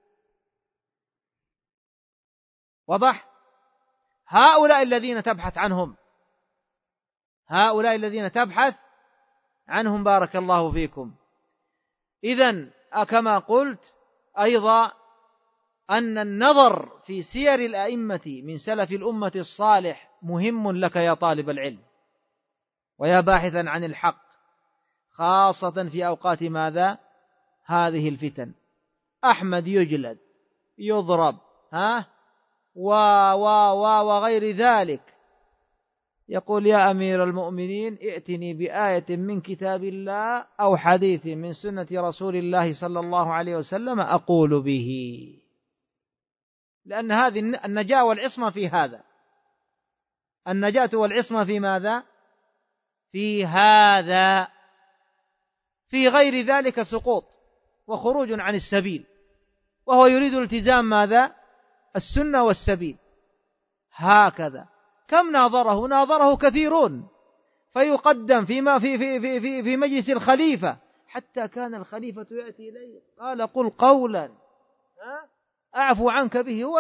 وضح؟ هؤلاء الذين تبحث عنهم، هؤلاء الذين تبحث عنهم. بارك الله فيكم. إذن كما قلت أيضا أن النظر في سير الأئمة من سلف الأمة الصالح مهم لك يا طالب العلم ويا باحثا عن الحق، خاصة في أوقات ماذا؟ هذه الفتن. أحمد يجلد، يضرب، وغير ذلك، يقول: يا أمير المؤمنين ائتني بآية من كتاب الله أو حديث من سنة رسول الله صلى الله عليه وسلم أقول به. لأن هذه النجاة والعصمة في هذا، النجاة والعصمة في ماذا؟ في هذا. في غير ذلك سقوط وخروج عن السبيل، وهو يريد التزام ماذا؟ السنة والسبيل. هكذا. كم ناظره؟ ناظره كثيرون، فيقدم في مجلس الخليفة، حتى كان الخليفة يأتي إليه قال: قل قولا أعفو عنك به. هو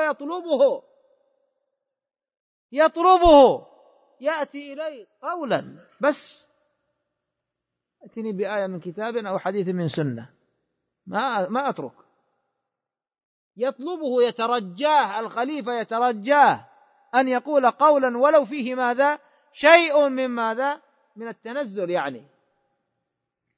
يطلبه، يأتي إليه قولا بس: أتني بآية من كتاب أو حديث من سنة، ما أترك. يطلبه، يترجاه، الخليفة يترجاه أن يقول قولا ولو فيه ماذا؟ شيء من ماذا؟ من التنزل. يعني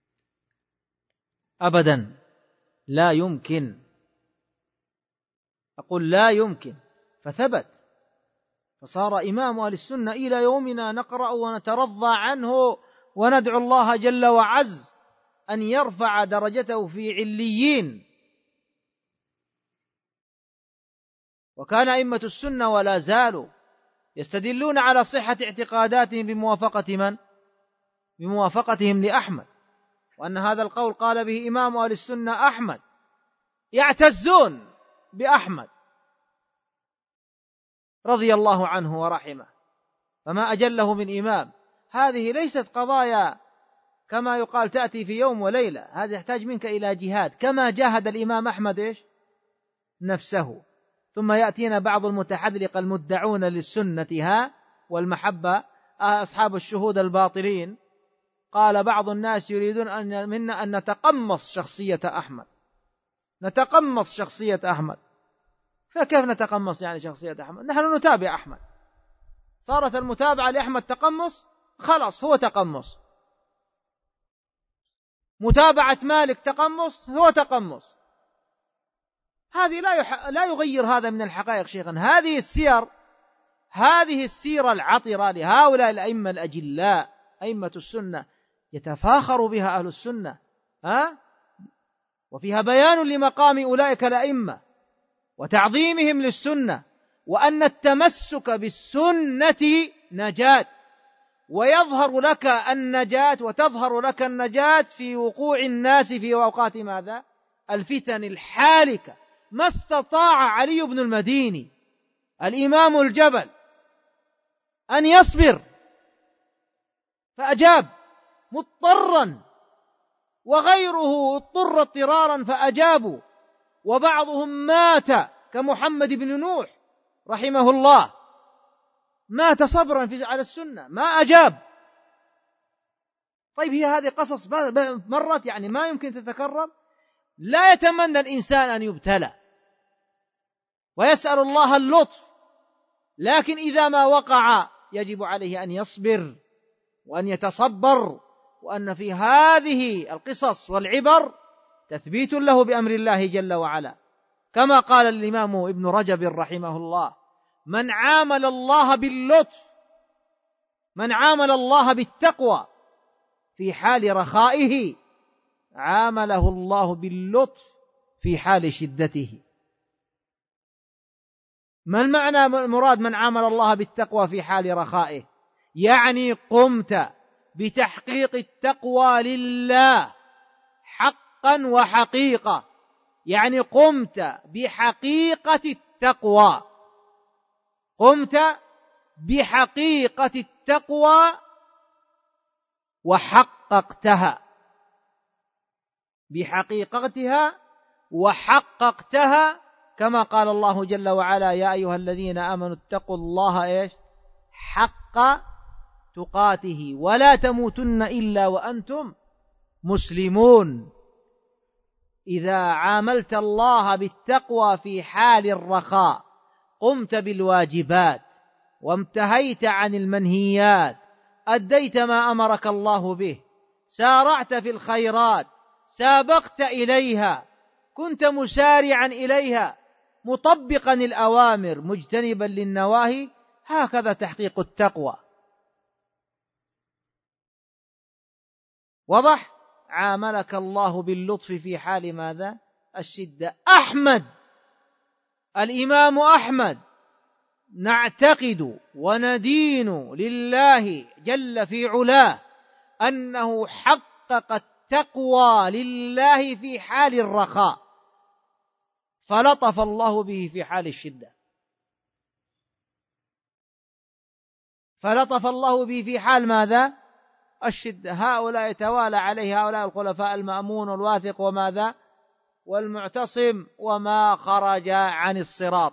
أبدا لا يمكن. أقول لا يمكن، فثبت، فصار إمام أهل السنة إلى يومنا نقرأ ونترضى عنه وندعو الله جل وعز أن يرفع درجته في عليين. وكان أئمة السنة ولا زالوا يستدلون على صحة اعتقاداتهم بموافقة من؟ بموافقتهم لأحمد، وأن هذا القول قال به إمام أهل السنة أحمد، يعتزون بأحمد رضي الله عنه ورحمه، فما أجله من إمام. هذه ليست قضايا كما يقال تأتي في يوم وليلة، هذا يحتاج منك إلى جهاد، كما جاهد الإمام أحمد نفسه. ثم يأتينا بعض المتحذلقة المدعون للسنة والمحبة، أصحاب الشهود الباطلين، قال بعض الناس يريدون أن منا أن نتقمص شخصية أحمد، نتقمص شخصية أحمد. فكيف نتقمص يعني شخصية أحمد؟ نحن نتابع أحمد، صارت المتابعة لأحمد تقمص، خلاص هو تقمص. متابعة مالك تقمص، هو تقمص. هذه لا يغير هذا من الحقائق شيئا. هذه السيرة العطرة لهؤلاء الأئمة الأجلاء أئمة السنة، يتفاخر بها أهل السنة، وفيها بيان لمقام أولئك الأئمة وتعظيمهم للسنة، وأن التمسك بالسنة نجاة، ويظهر لك النجاة وتظهر لك النجاة في وقوع الناس في أوقات ماذا؟ الفتن الحالكة. ما استطاع علي بن المديني الإمام الجبل أن يصبر فأجاب مضطرا، وغيره اضطر اضطرارا فأجابوا، وبعضهم مات كمحمد بن نوح رحمه الله، مات صبرا على السنة ما أجاب. طيب هي هذه قصص مرت يعني ما يمكن تتكرر. لا يتمنى الإنسان أن يبتلى ويسأل الله اللطف، لكن إذا ما وقع يجب عليه أن يصبر وأن يتصبر، وأن في هذه القصص والعبر تثبيت له بأمر الله جل وعلا، كما قال الإمام ابن رجب رحمه الله: من عامل الله باللطف، من عامل الله بالتقوى في حال رخائه عامله الله باللطف في حال شدته. ما المعنى المراد من عامل الله بالتقوى في حال رخائه؟ يعني قمت بتحقيق التقوى لله حقا وحقيقة، يعني قمت بحقيقة التقوى، قمت بحقيقة التقوى وحققتها، بحقيقتها وحققتها، كما قال الله جل وعلا: يا أيها الذين آمنوا اتقوا الله حق تقاته ولا تموتن إلا وأنتم مسلمون. إذا عاملت الله بالتقوى في حال الرخاء قمت بالواجبات وانتهيت عن المنهيات، أديت ما أمرك الله به، سارعت في الخيرات، سابقت إليها، كنت مسارعا إليها، مطبقا الأوامر مجتنبا للنواهي، هكذا تحقيق التقوى. وضح؟ عاملك الله باللطف في حال ماذا؟ الشدة. أحمد، الإمام أحمد، نعتقد وندين لله جل في علاه أنه حقق التقوى لله في حال الرخاء، فلطف الله به في حال الشدة، فلطف الله به في حال ماذا؟ الشدة. هؤلاء يتوالى عليه هؤلاء الخلفاء: المأمون والواثق وماذا؟ والمعتصم، وما خرج عن الصراط،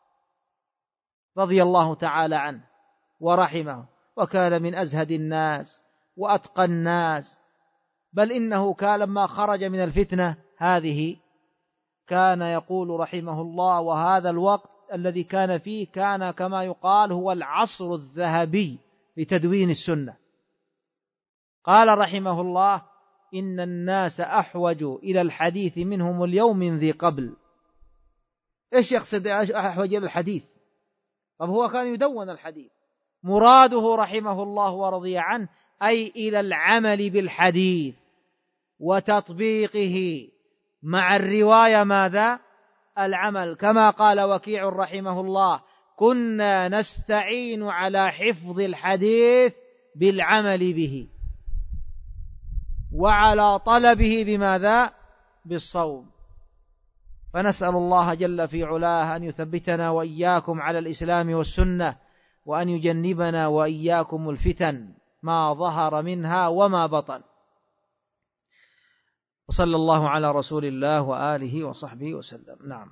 رضي الله تعالى عنه ورحمه، وكان من أزهد الناس وأتقى الناس، بل إنه كان لما خرج من الفتنة هذه كان يقول رحمه الله: وهذا الوقت الذي كان فيه كان كما يقال هو العصر الذهبي لتدوين السنة. قال رحمه الله: إن الناس أحوج إلى الحديث منهم اليوم من ذي قبل، إيش يقصد أحوج إلى الحديث؟ طب هو كان يدون الحديث. مراده رحمه الله ورضي عنه أي إلى العمل بالحديث وتطبيقه مع الرواية ماذا؟ العمل، كما قال وكيع رحمه الله: كنا نستعين على حفظ الحديث بالعمل به وعلى طلبه بماذا؟ بالصوم. فنسأل الله جل في علاه أن يثبتنا وإياكم على الإسلام والسنة، وأن يجنبنا وإياكم الفتن ما ظهر منها وما بطن. وصلى الله على رسول الله وآله وصحبه وسلم. نعم.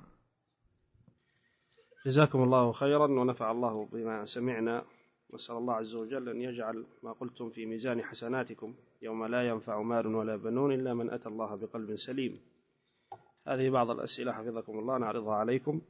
جزاكم الله خيرا ونفع الله بما سمعنا، نسأل الله عز وجل أن يجعل ما قلتم في ميزان حسناتكم يوم لا ينفع مال ولا بنون إلا من أتى الله بقلب سليم. هذه بعض الأسئلة حفظكم الله نعرضها عليكم.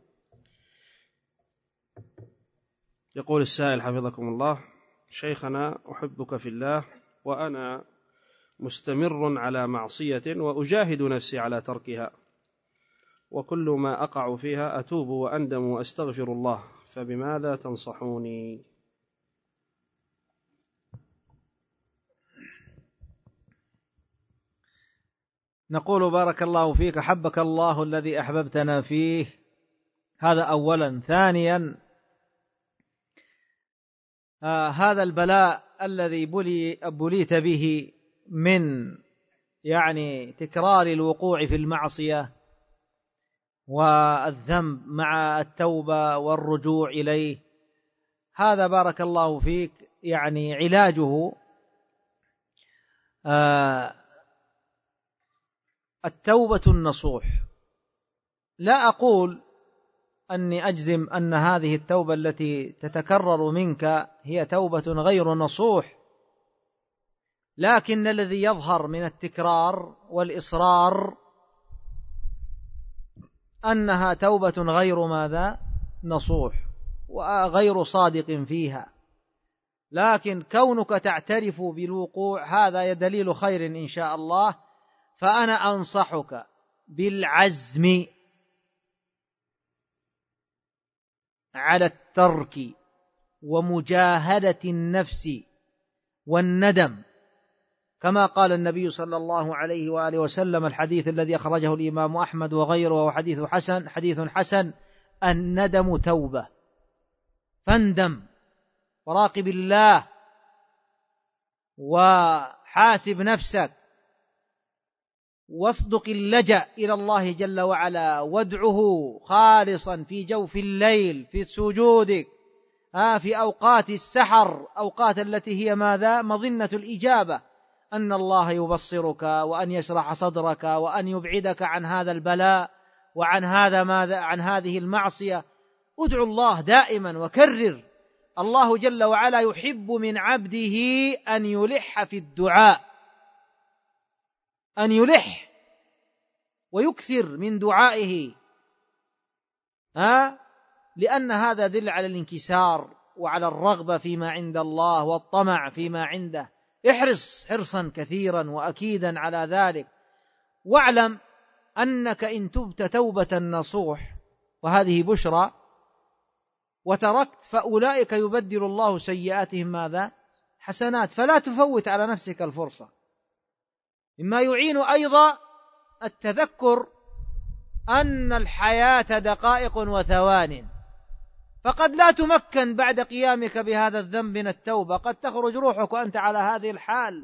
يقول السائل حفظكم الله: شيخنا، أحبك في الله وأنا مستمر على معصية وأجاهد نفسي على تركها، وكل ما أقع فيها أتوب وأندم وأستغفر الله، فبماذا تنصحوني؟ نقول بارك الله فيك، حبك الله الذي أحببتنا فيه، هذا أولا. ثانيا، هذا البلاء الذي بليت به من تكرار الوقوع في المعصية والذنب مع التوبة والرجوع إليه، هذا بارك الله فيك علاجه التوبة النصوح. لا أقول أني أجزم أن هذه التوبة التي تتكرر منك هي توبة غير نصوح، لكن الذي يظهر من التكرار والإصرار أنها توبة غير ماذا؟ نصوح، وغير صادق فيها. لكن كونك تعترف بالوقوع هذا دليل خير إن شاء الله. فأنا أنصحك بالعزم على الترك ومجاهدة النفس والندم، كما قال النبي صلى الله عليه وآله وسلم، الحديث الذي أخرجه الإمام أحمد وغيره وهو حديث حسن: الندم توبة، فاندم وراقب الله وحاسب نفسك واصدق اللجأ إلى الله جل وعلا، وادعه خالصا في جوف الليل، في سجودك، في أوقات السحر، أوقات التي هي ماذا؟ مظنة الإجابة، أن الله يبصرك وأن يشرح صدرك وأن يبعدك عن هذا البلاء وعن هذا ماذا؟ عن هذه المعصية. ادعو الله دائما وكرر. الله جل وعلا يحب من عبده أن يلح في الدعاء، أن يلح ويكثر من دعائه، لأن هذا دل على الانكسار وعلى الرغبة فيما عند الله والطمع فيما عنده. احرص حرصا كثيرا وأكيدا على ذلك، واعلم أنك إن تبت توبة نصوح، وهذه بشرى، وتركت، فأولئك يبدل الله سيئاتهم ماذا؟ حسنات. فلا تفوت على نفسك الفرصة. مما يعين أيضا التذكر أن الحياة دقائق وثوان، فقد لا تمكن بعد قيامك بهذا الذنب من التوبة، قد تخرج روحك وأنت على هذه الحال.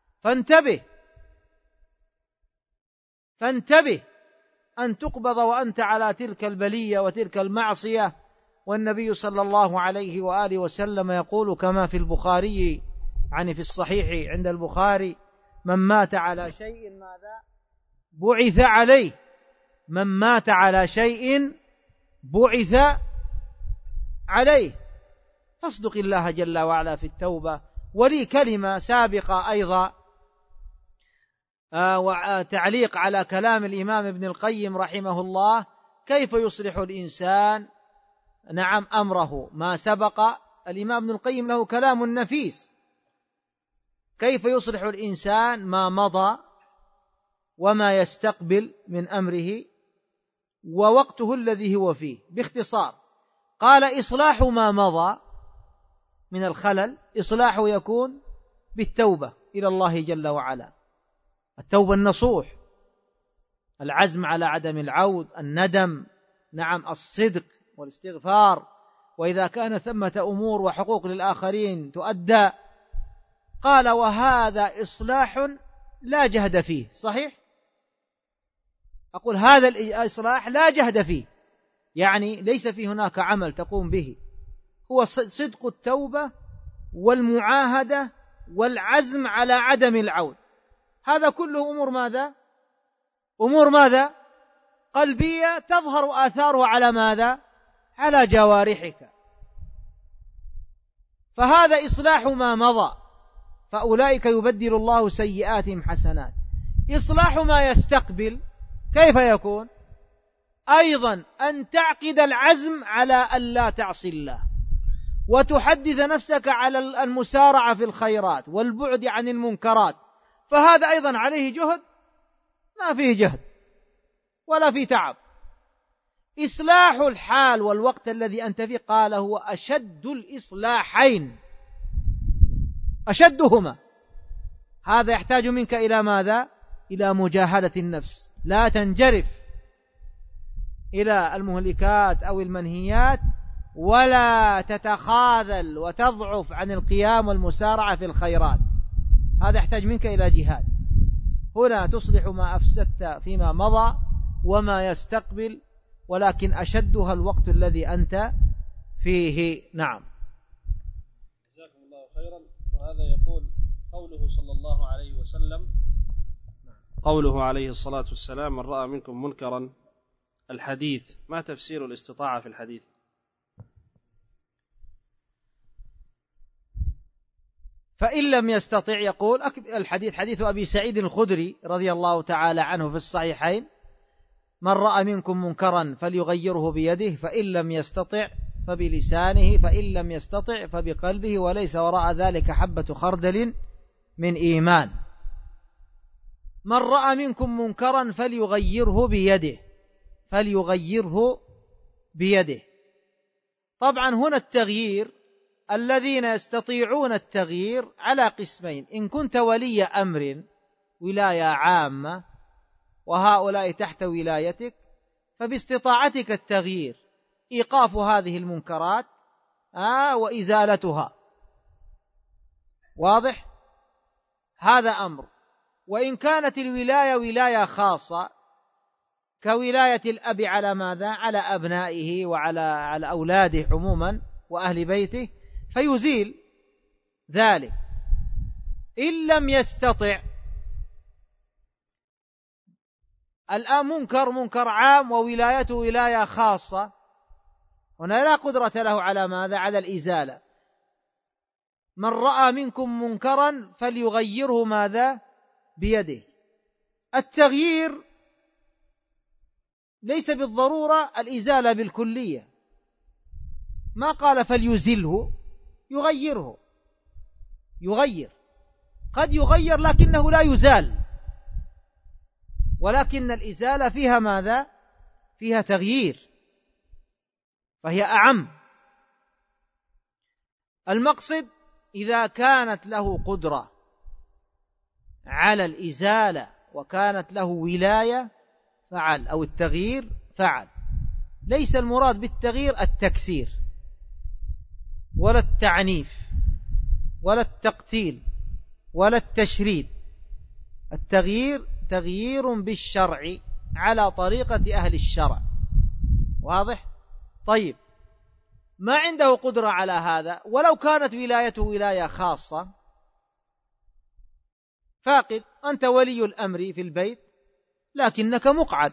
فانتبه أن تقبض وأنت على تلك البلية وتلك المعصية. والنبي صلى الله عليه وآله وسلم يقول كما في البخاري، في الصحيح عند البخاري: من مات على شيء ماذا؟ بعث عليه. من مات على شيء بعث عليه. فاصدق الله جل وعلا في التوبة. ولي كلمة سابقة أيضا، وتعليق على كلام الإمام ابن القيم رحمه الله: كيف يصلح الإنسان أمره؟ ما سبق الإمام ابن القيم له كلام نفيس. كيف يصلح الإنسان ما مضى وما يستقبل من أمره؟ ووقته الذي هو فيه. باختصار قال إصلاح ما مضى من الخلل إصلاحه يكون بالتوبة إلى الله جل وعلا، التوبة النصوح، العزم على عدم العود، الندم، نعم، الصدق والاستغفار، وإذا كان ثمة أمور وحقوق للآخرين تؤدى. قال وهذا إصلاح لا جهد فيه. صحيح؟ أقول هذا الإصلاح لا جهد فيه، يعني ليس في هناك عمل تقوم به، هو صدق التوبة والمعاهدة والعزم على عدم العود. هذا كله أمور ماذا؟ أمور ماذا؟ قلبية تظهر آثارها على ماذا؟ على جوارحك. فهذا إصلاح ما مضى، فأولئك يبدل الله سيئاتهم حسنات. إصلاح ما يستقبل كيف يكون؟ أيضا أن تعقد العزم على أن لا تعصي الله، وتحدث نفسك على المسارعة في الخيرات والبعد عن المنكرات، فهذا أيضا عليه جهد؟ ما فيه جهد ولا فيه تعب. إصلاح الحال والوقت الذي أنت فيه قال هو أشد الإصلاحين، أشدهما. هذا يحتاج منك إلى ماذا؟ إلى مجاهدة النفس، لا تنجرف إلى المهلكات أو المنهيات، ولا تتخاذل وتضعف عن القيام والمسارعة في الخيرات. هذا يحتاج منك إلى جهاد. هنا تصلح ما أفسدت فيما مضى وما يستقبل، ولكن أشدها الوقت الذي أنت فيه. نعم. جزاكم الله خيرا. وهذا يقول قوله صلى الله عليه وسلم، قوله عليه الصلاة والسلام: من رأى منكم منكرا، الحديث، ما تفسير الاستطاعة في الحديث؟ فإن لم يستطع يقول الحديث حديث أبي سعيد الخدري رضي الله تعالى عنه في الصحيحين: من رأى منكم منكرا فليغيره بيده، فإن لم يستطع فبلسانه، فإن لم يستطع فبقلبه، وليس وراء ذلك حبة خردل من إيمان. من رأى منكم منكرا فليغيره بيده، فليغيره بيده. طبعا هنا التغيير، الذين يستطيعون التغيير على قسمين: إن كنت ولي أمر ولاية عامة وهؤلاء تحت ولايتك، فباستطاعتك التغيير، إيقاف هذه المنكرات وإزالتها. واضح؟ هذا أمر. وإن كانت الولاية ولاية خاصة كولاية الأب على ماذا؟ على أبنائه وعلى أولاده عموما وأهل بيته، فيزيل ذلك. إن لم يستطع، الآن منكر عام وولايته ولاية خاصة، هنا لا قدرة له على ماذا؟ على الإزالة. من رأى منكم منكرا فليغيره ماذا؟ بيده. التغيير ليس بالضرورة الإزالة بالكلية، ما قال فليزله، يغيره، يغير، قد يغير لكنه لا يزال، ولكن الإزالة فيها ماذا؟ فيها تغيير، فهي أعم. المقصد إذا كانت له قدرة على الإزالة وكانت له ولاية فعل، أو التغيير فعل. ليس المراد بالتغيير التكسير ولا التعنيف ولا التقتيل ولا التشريد. التغيير تغيير بالشرع على طريقة أهل الشرع. واضح؟ طيب، ما عنده قدرة على هذا، ولو كانت ولايته ولاية خاصة، فاقد، أنت ولي الأمر في البيت لكنك مقعد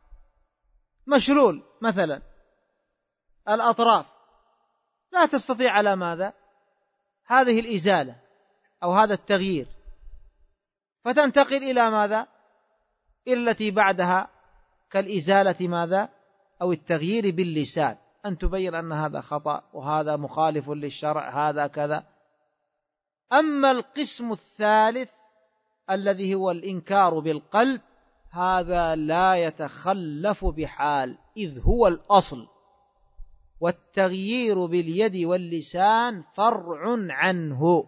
مشلول مثلا الأطراف، لا تستطيع على ماذا؟ هذه الإزالة أو هذا التغيير، فتنتقل إلى ماذا؟ إلى التي بعدها كالإزالة ماذا؟ أو التغيير باللسان، أن تبين أن هذا خطأ وهذا مخالف للشرع، هذا كذا. أما القسم الثالث الذي هو الإنكار بالقلب، هذا لا يتخلف بحال، إذ هو الأصل، والتغيير باليد واللسان فرع عنه.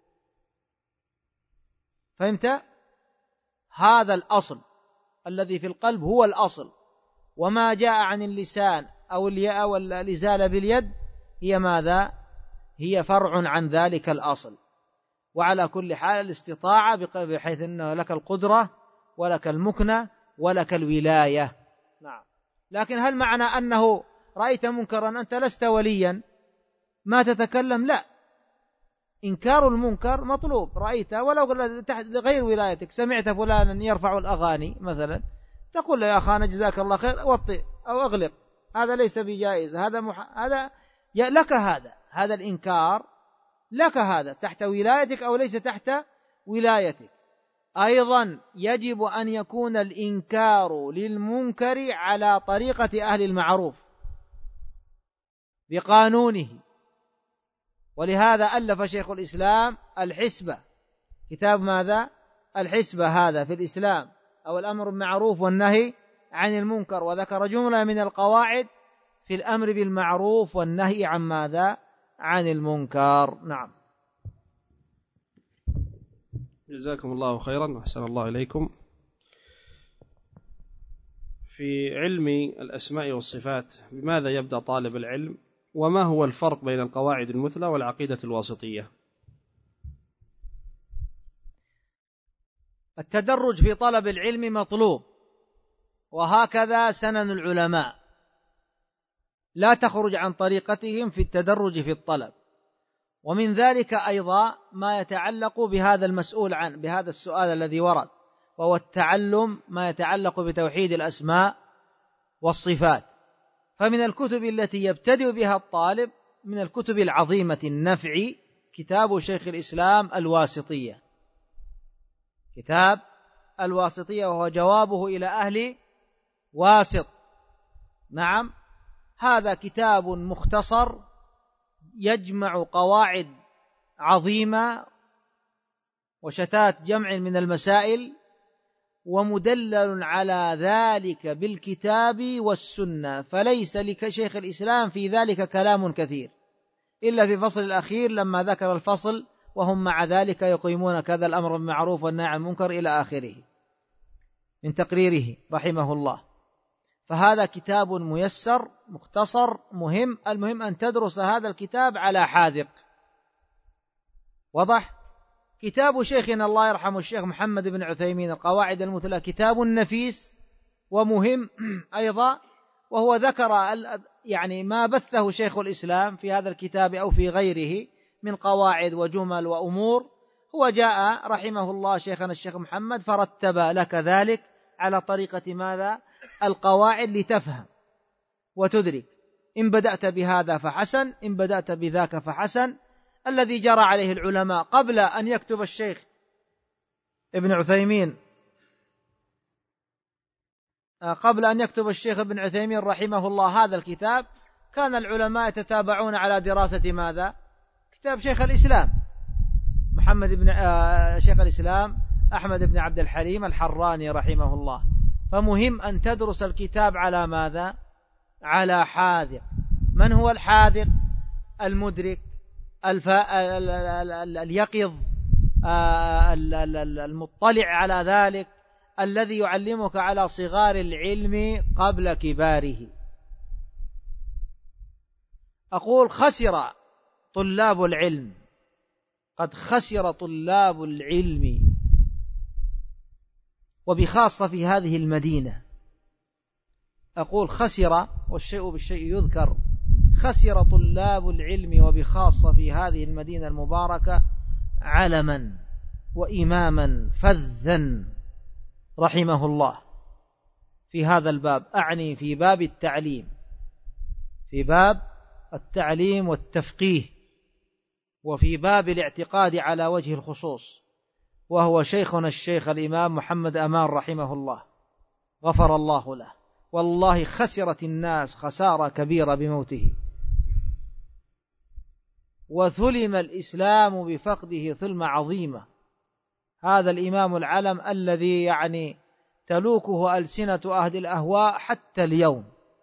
فهمت؟ هذا الأصل الذي في القلب هو الأصل، وما جاء عن اللسان أو الإزالة باليد هي ماذا؟ هي فرع عن ذلك الأصل. وعلى كل حال الاستطاعة بحيث أنه لك القدرة ولك المكنة ولك الولاية. نعم. لكن هل معنى أنه رأيت منكرا أنت لست وليا ما تتكلم؟ لا، إنكار المنكر مطلوب. رأيت ولو لغير ولايتك، سمعت فلانا يرفع الأغاني مثلا، تقول له يا أخانا جزاك الله خير وطئ أو أغلق، هذا ليس بجائز، هذا لك، هذا الإنكار لك، هذا تحت ولايتك أو ليس تحت ولايتك. أيضا يجب أن يكون الإنكار للمنكر على طريقة أهل المعروف بقانونه. ولهذا ألف شيخ الإسلام الحسبة، كتاب ماذا؟ الحسبة، هذا في الإسلام، أو الأمر بالمعروف والنهي عن المنكر، وذكر جملة من القواعد في الأمر بالمعروف والنهي عن ماذا؟ عن المنكر. نعم. جزاكم الله خيرا وأحسن الله إليكم. في علم الأسماء والصفات بماذا يبدأ طالب العلم؟ وما هو الفرق بين القواعد المثلى والعقيدة الواسطية؟ التدرج في طلب العلم مطلوب، وهكذا سنن العلماء، لا تخرج عن طريقتهم في التدرج في الطلب. ومن ذلك أيضا ما يتعلق بهذا المسؤول عنه، بهذا السؤال الذي ورد، وهو التعلم ما يتعلق بتوحيد الأسماء والصفات. فمن الكتب التي يبتدئ بها الطالب من الكتب العظيمة النفع كتاب شيخ الإسلام الواسطية، كتاب الواسطية، وهو جوابه إلى أهل واسط. نعم، هذا كتاب مختصر يجمع قواعد عظيمة وشتات جمع من المسائل، ومدلل على ذلك بالكتاب والسنة، فليس لشيخ الإسلام في ذلك كلام كثير إلا في فصل الأخير لما ذكر الفصل وهم مع ذلك يقيمون كذا الأمر بالمعروف والنهي عن المنكر إلى آخره من تقريره رحمه الله. فهذا كتاب ميسر مختصر مهم. المهم أن تدرس هذا الكتاب على حاذق. وضح؟ كتاب شيخنا الله يرحمه الشيخ محمد بن عثيمين القواعد المثلى كتاب نفيس ومهم أيضا، وهو ذكر يعني ما بثه شيخ الإسلام في هذا الكتاب أو في غيره من قواعد وجمل وأمور. هو جاء رحمه الله شيخنا الشيخ محمد فرتب لك ذلك على طريقة ماذا؟ القواعد، لتفهم وتدرك. إن بدأت بهذا فحسن، إن بدأت بذاك فحسن. الذي جرى عليه العلماء قبل أن يكتب الشيخ ابن عثيمين، قبل أن يكتب الشيخ ابن عثيمين رحمه الله هذا الكتاب، كان العلماء يتتابعون على دراسة ماذا؟ كتاب شيخ الإسلام محمد بن شيخ الإسلام أحمد بن عبد الحليم الحراني رحمه الله. فمهم أن تدرس الكتاب على ماذا؟ على حاذق. من هو الحاذق؟ المدرك اليقظ المطلع على ذلك، الذي يعلمك على صغار العلم قبل كباره. أقول خسر طلاب العلم، قد خسر طلاب العلم، وبخاصة في هذه المدينة. أقول خسر، والشيء بالشيء يذكر. خسر طلاب العلم وبخاصة في هذه المدينة المباركة علما وإماما فذا رحمه الله في هذا الباب، أعني في باب التعليم، في باب التعليم والتفقيه، وفي باب الاعتقاد على وجه الخصوص، وهو شيخنا الشيخ الإمام محمد أمان رحمه الله غفر الله له. والله خسرت الناس خسارة كبيرة بموته، وثلم الإسلام بفقده ثلمة عظيمة. هذا الإمام العلم الذي يعني تلوكه ألسنة أهل الأهواء حتى اليوم.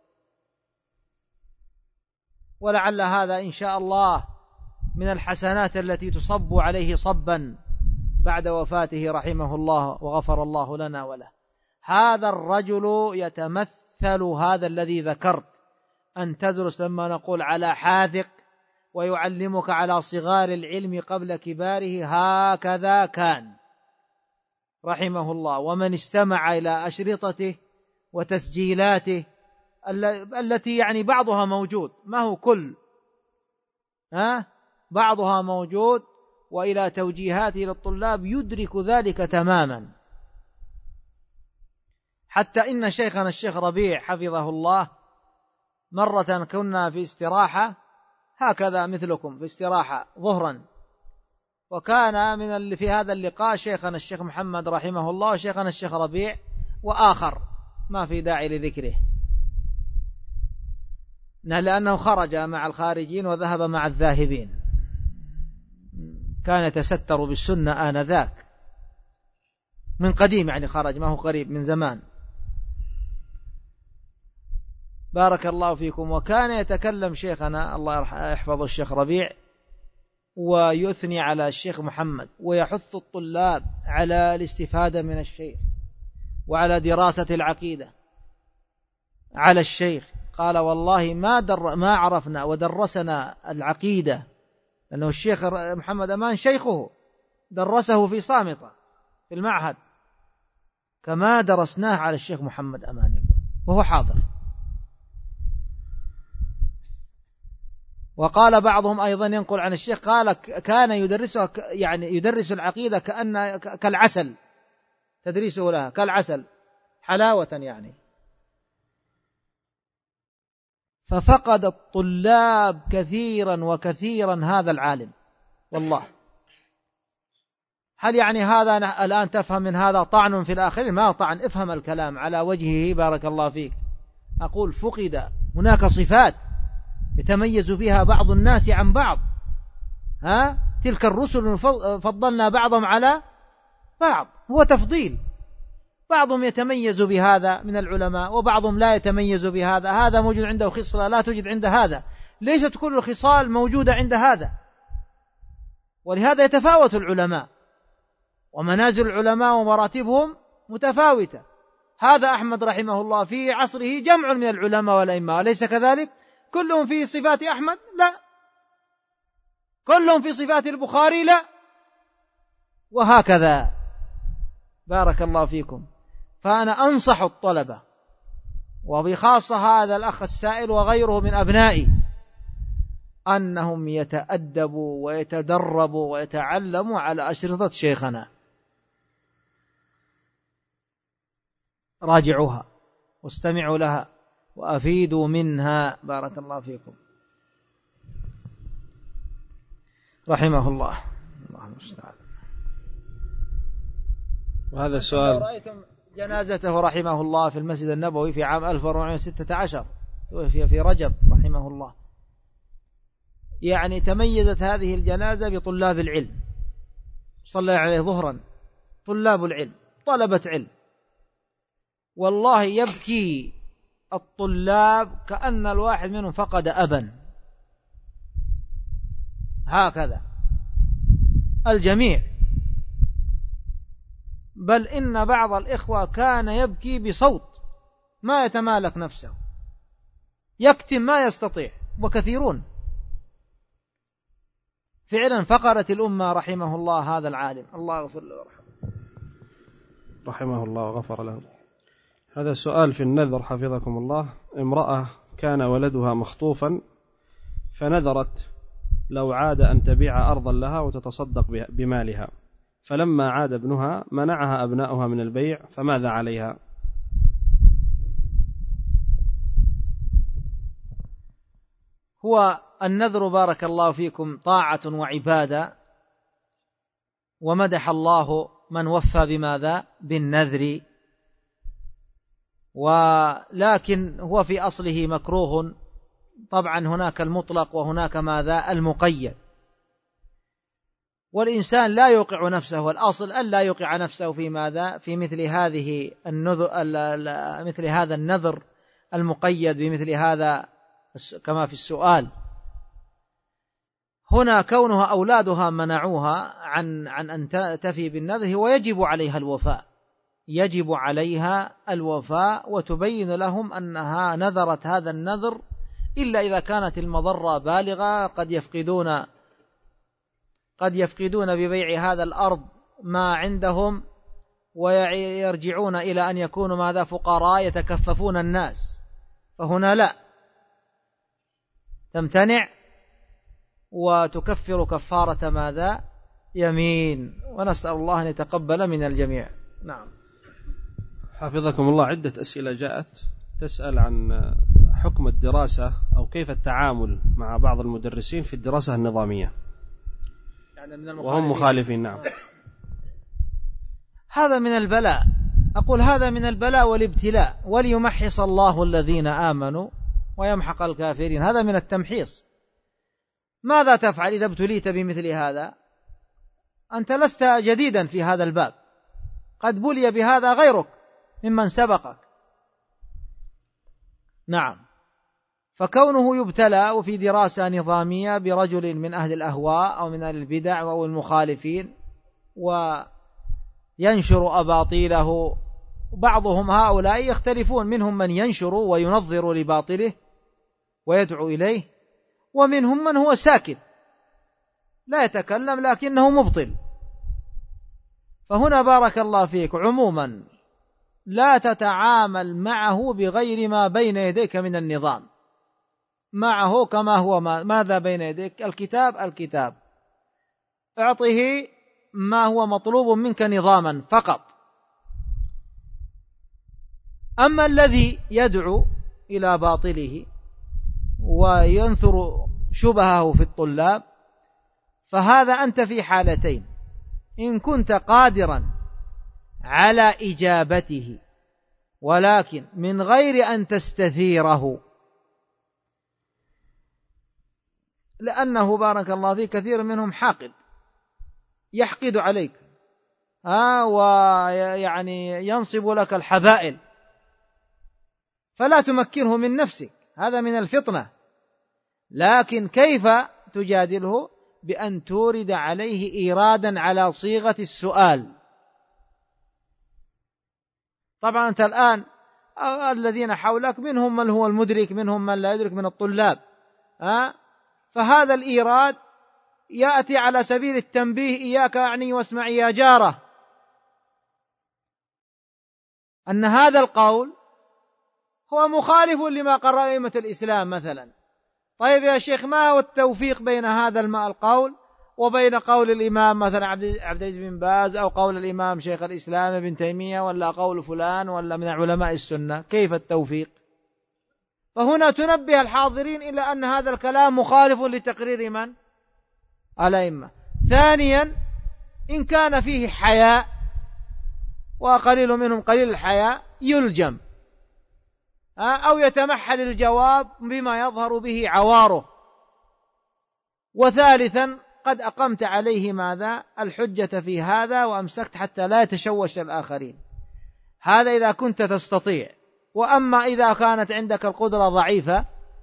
ولعل هذا إن شاء الله من الحسنات التي تصب عليه صبا بعد وفاته رحمه الله وغفر الله لنا وله. هذا الرجل يتمثل هذا الذي ذكرت، أن تدرس لما نقول على حاذق ويعلمك على صغار العلم قبل كباره، هكذا كان رحمه الله. ومن استمع إلى أشرطته وتسجيلاته التي يعني بعضها موجود، ما هو كل، بعضها موجود، وإلى توجيهاته للطلاب يدرك ذلك تماما. حتى إن شيخنا الشيخ ربيع حفظه الله مرة كنا في استراحة هكذا مثلكم في استراحة ظهرا، وكان من في هذا اللقاء شيخنا الشيخ محمد رحمه الله وشيخنا الشيخ ربيع وآخر ما في داعي لذكره، لأنه خرج مع الخارجين وذهب مع الذاهبين، كان يتستر بالسنة آنذاك من قديم، يعني خرج ما هو قريب من زمان. بارك الله فيكم. وكان يتكلم شيخنا الله يحفظه الشيخ ربيع ويثني على الشيخ محمد ويحث الطلاب على الاستفادة من الشيخ وعلى دراسة العقيدة على الشيخ. قال والله ما عرفنا ودرسنا العقيدة، لأنه الشيخ محمد أمان شيخه درسه في صامتة في المعهد كما درسناه على الشيخ محمد أمان وهو حاضر. وقال بعضهم أيضا ينقل عن الشيخ قال كان يدرسها يعني يدرس العقيدة كالعسل، تدريسه لها كالعسل حلاوة يعني. ففقد الطلاب كثيرا وكثيرا هذا العالم والله. هل يعني هذا الآن تفهم من هذا طعن في الآخرين؟ ما طعن، افهم الكلام على وجهه بارك الله فيك. أقول فقد هناك صفات يتميز بها بعض الناس عن بعض، تلك الرسل فضلنا بعضهم على بعض، هو تفضيل، بعضهم يتميز بهذا من العلماء وبعضهم لا يتميز بهذا، هذا موجود عنده خصلة لا توجد عند هذا، ليست كل الخصال موجودة عند هذا. ولهذا يتفاوت العلماء ومنازل العلماء ومراتبهم متفاوتة. هذا أحمد رحمه الله في عصره جمع من العلماء والأئمة، أليس كذلك؟ كلهم في صفات أحمد؟ لا. كلهم في صفات البخاري؟ لا. وهكذا بارك الله فيكم. فأنا أنصح الطلبة وبخاصة هذا الأخ السائل وغيره من أبنائي أنهم يتأدبوا ويتدربوا ويتعلموا على أشرطة شيخنا، راجعوها واستمعوا لها وأفيدوا منها بارك الله فيكم رحمه الله. الله المستعان. وهذا السؤال رأيتم جنازته رحمه الله في المسجد النبوي في عام 1416 في رجب رحمه الله. يعني تميزت هذه الجنازة بطلاب العلم، صلى عليه ظهرا طلاب العلم طلبة علم، والله يبكي الطلاب كأن الواحد منهم فقد أبا، هكذا الجميع. بل إن بعض الإخوة كان يبكي بصوت ما يتمالك نفسه، يكتم ما يستطيع، وكثيرون فعلا فقرت الأمة رحمه الله هذا العالم، الله يغفر له رحمه الله وغفر له. هذا السؤال في النذر حفظكم الله. امرأة كان ولدها مخطوفا فنذرت لو عاد أن تبيع أرضا لها وتتصدق بمالها، فلما عاد ابنها منعها أبناؤها من البيع، فماذا عليها؟ هو النذر بارك الله فيكم طاعة وعبادة، ومدح الله من وفى بماذا؟ بالنذر. ولكن هو في أصله مكروه طبعا، هناك المطلق وهناك ماذا؟ المقيد. والإنسان لا يوقع نفسه، والأصل أن لا يوقع نفسه في ماذا؟ في مثل هذه مثل هذا النذر المقيد بمثل هذا كما في السؤال. هنا كونها أولادها منعوها عن أن تفي بالنذر، ويجب عليها الوفاء، يجب عليها الوفاء، وتبين لهم أنها نذرت هذا النذر إلا إذا كانت المضرة بالغة، قد يفقدون ببيع هذا الأرض ما عندهم، ويرجعون إلى أن يكونوا ماذا؟ فقراء يتكففون الناس، فهنا لا، تمتنع وتكفر كفارة ماذا؟ يمين. ونسأل الله أن يتقبل من الجميع. نعم. حفظكم الله، عدة أسئلة جاءت تسأل عن حكم الدراسة أو كيف التعامل مع بعض المدرسين في الدراسة النظامية، يعني من وهم مخالفين. نعم. هذا من البلاء، أقول هذا من البلاء والابتلاء، وليمحص الله الذين آمنوا ويمحق الكافرين، هذا من التمحيص. ماذا تفعل إذا ابتليت بمثل هذا؟ أنت لست جديدا في هذا الباب، قد بلي بهذا غيرك ممن سبقك. نعم. فكونه يبتلى وفي دراسة نظامية برجل من أهل الأهواء أو من أهل البدع أو المخالفين وينشر أباطيله، بعضهم هؤلاء يختلفون، منهم من ينشر وينظر لباطله ويدعو إليه، ومنهم من هو ساكت لا يتكلم لكنه مبطل. فهنا بارك الله فيك عموما لا تتعامل معه بغير ما بين يديك من النظام، معه كما هو. ماذا بين يديك؟ الكتاب، اعطه ما هو مطلوب منك نظاما فقط. أما الذي يدعو إلى باطله وينثر شبهه في الطلاب، فهذا أنت في حالتين: إن كنت قادرا على إجابته ولكن من غير أن تستثيره، لأنه بارك الله فيه كثير منهم حاقد، يحقد عليك ويعني ينصب لك الحبائل، فلا تمكنه من نفسك، هذا من الفطنة. لكن كيف تجادله؟ بأن تورد عليه إيرادا على صيغة السؤال. طبعا أنت الآن الذين حولك منهم من هو المدرك، منهم من لا يدرك من الطلاب، فهذا الإيراد يأتي على سبيل التنبيه: إياك أعني واسمع يا جارة، أن هذا القول هو مخالف لما قرر أئمة الإسلام مثلا. طيب يا شيخ، ما هو التوفيق بين هذا القول وبين قول الإمام مثلا عبد العزيز بن باز، أو قول الإمام شيخ الإسلام ابن تيمية، ولا قول فلان ولا من علماء السنة؟ كيف التوفيق؟ فهنا تنبه الحاضرين إلى أن هذا الكلام مخالف لتقرير من؟ الأئمة. ثانيا، إن كان فيه حياء، وقليل منهم قليل الحياء، يلجم أو يتمحل الجواب بما يظهر به عواره. وثالثا، قد أقمت عليه ماذا؟ الحجة في هذا، وأمسكت حتى لا يتشوش الآخرين. هذا إذا كنت تستطيع. وأما إذا كانت عندك القدرة ضعيفة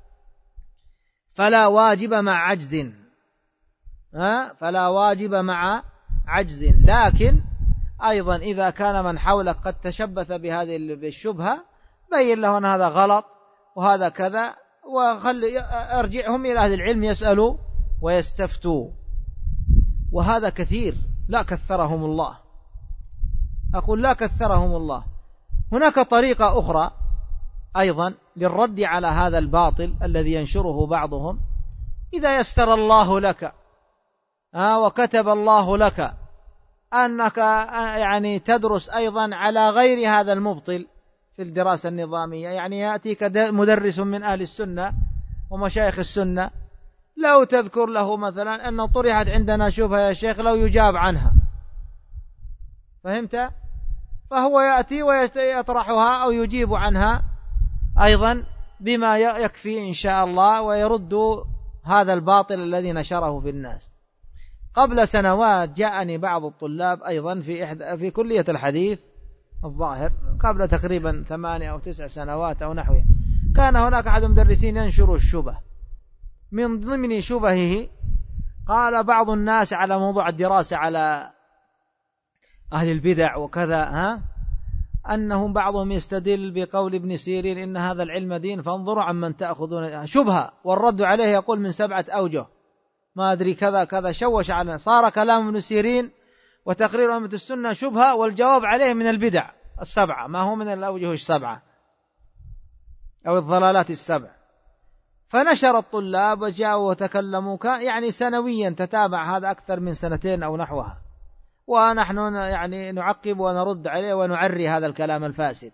فلا واجب مع عجز، فلا واجب مع عجز. لكن أيضا إذا كان من حولك قد تشبث بهذه الشبهة، بين له أن هذا غلط وهذا كذا، ارجعهم إلى أهل العلم يسألوا ويستفتوا. وهذا كثير، لا كثرهم الله، أقول لا كثرهم الله. هناك طريقة أخرى أيضا للرد على هذا الباطل الذي ينشره بعضهم: إذا يسر الله لك وكتب الله لك أنك يعني تدرس أيضا على غير هذا المبطل في الدراسة النظامية، يعني يأتيك مدرس من أهل السنة ومشايخ السنة، لو تذكر له مثلا أن طرحت عندنا شبهة يا شيخ، لو يجاب عنها، فهمت؟ فهو يأتي ويطرحها أو يجيب عنها أيضا بما يكفي إن شاء الله، ويرد هذا الباطل الذي نشره في الناس. قبل سنوات جاءني بعض الطلاب أيضا في كلية الحديث الظاهر قبل تقريبا 8 أو 9 سنوات أو نحوه. كان هناك أحد المدرسين ينشر الشبه، من ضمن شبهه قال بعض الناس على موضوع الدراسة على أهل البدع وكذا أنهم بعضهم يستدل بقول ابن سيرين إن هذا العلم دين فانظروا عمن تأخذون، شبهة، والرد عليه يقول من 7 أوجه ما أدري كذا كذا، شوش على صار كلام ابن سيرين وتقرير أئمة السنة شبهة، والجواب عليه من البدع 7 ما هو من الأوجه 7 أو الضلالات 7. فنشر الطلاب وجاءوا وتكلموا يعني سنويا تتابع هذا أكثر من 2 أو نحوها، ونحن يعني نعقب ونرد عليه ونعري هذا الكلام الفاسد.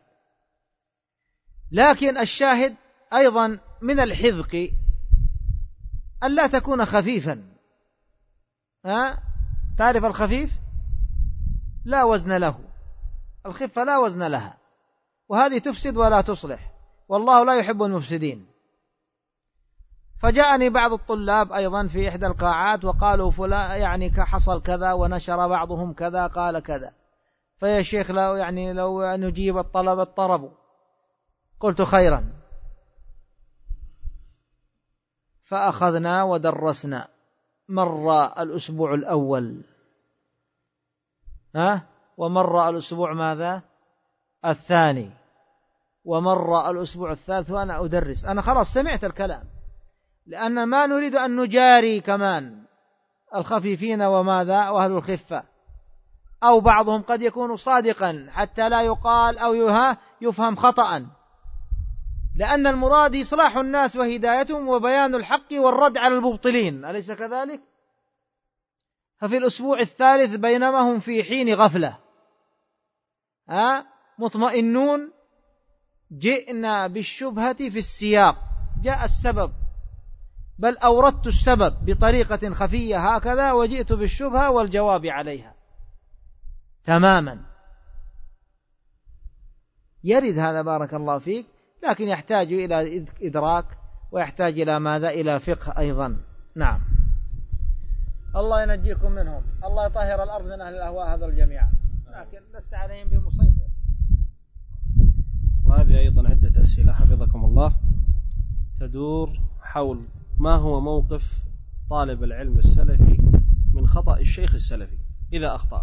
لكن الشاهد أيضا من الحذق أن لا تكون خفيفا. تعرف الخفيف لا وزن له، الخفة لا وزن لها، وهذه تفسد ولا تصلح، والله لا يحب المفسدين. فجاءني بعض الطلاب أيضا في إحدى القاعات وقالوا فلان يعني حصل كذا، ونشر بعضهم كذا قال كذا، فيا شيخ لو نجيب الطلب الطرب. قلت خيرا. فأخذنا ودرسنا، مر الأسبوع الأول ومر الأسبوع ماذا الثاني، ومر الأسبوع الثالث وأنا أدرس. أنا خلاص سمعت الكلام، لأن ما نريد أن نجاري كمان الخفيفين وماذا وأهل الخفة، أو بعضهم قد يكون صادقا حتى لا يقال أو يفهم خطأ، لأن المراد إصلاح الناس وهدايتهم وبيان الحق والرد على المبطلين، أليس كذلك؟ ففي الأسبوع الثالث بينما هم في حين غفلة مطمئنون، جئنا بالشبهة في السياق، جاء السبب، بل أوردت السبب بطريقة خفية هكذا، وجئت بالشبهة والجواب عليها تماما. يرد هذا بارك الله فيك، لكن يحتاج إلى إدراك، ويحتاج إلى ماذا؟ إلى فقه أيضا. نعم، الله ينجيكم منهم، الله يطهر الأرض من أهل الأهواء هذا الجميع، لكن لست عليهم بمسيطر. وهذه أيضا عدة أسئلة حفظكم الله تدور حول ما هو موقف طالب العلم السلفي من خطأ الشيخ السلفي إذا أخطأ.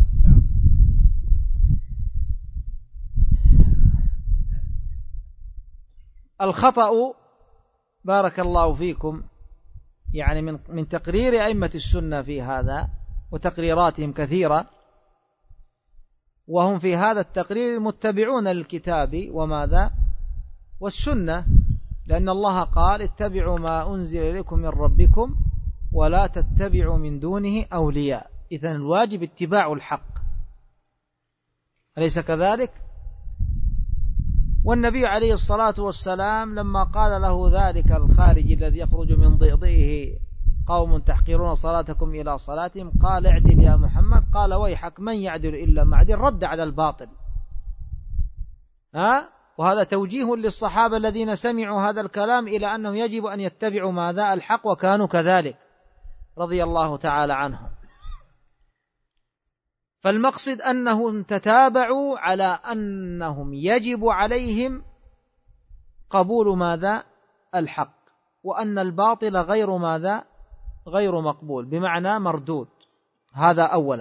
الخطأ بارك الله فيكم يعني من تقرير أئمة السنة في هذا، وتقريراتهم كثيرة، وهم في هذا التقرير متبعون للكتاب وماذا والسنة، لأن الله قال اتبعوا ما أنزل إليكم من ربكم ولا تتبعوا من دونه أولياء. إذن الواجب اتباع الحق، أليس كذلك؟ والنبي عليه الصلاة والسلام لما قال له ذلك الخارج الذي يخرج من ضئضئه قوم تحقرون صلاتكم إلى صلاتهم، قال اعدل يا محمد، قال ويحك من يعدل إلا معدل، رد على الباطل. وهذا توجيه للصحابة الذين سمعوا هذا الكلام إلى أنهم يجب أن يتبعوا ماذا الحق، وكانوا كذلك رضي الله تعالى عنهم. فالمقصد أنهم تتابعوا على أنهم يجب عليهم قبول ماذا الحق، وأن الباطل غير ماذا غير مقبول، بمعنى مردود. هذا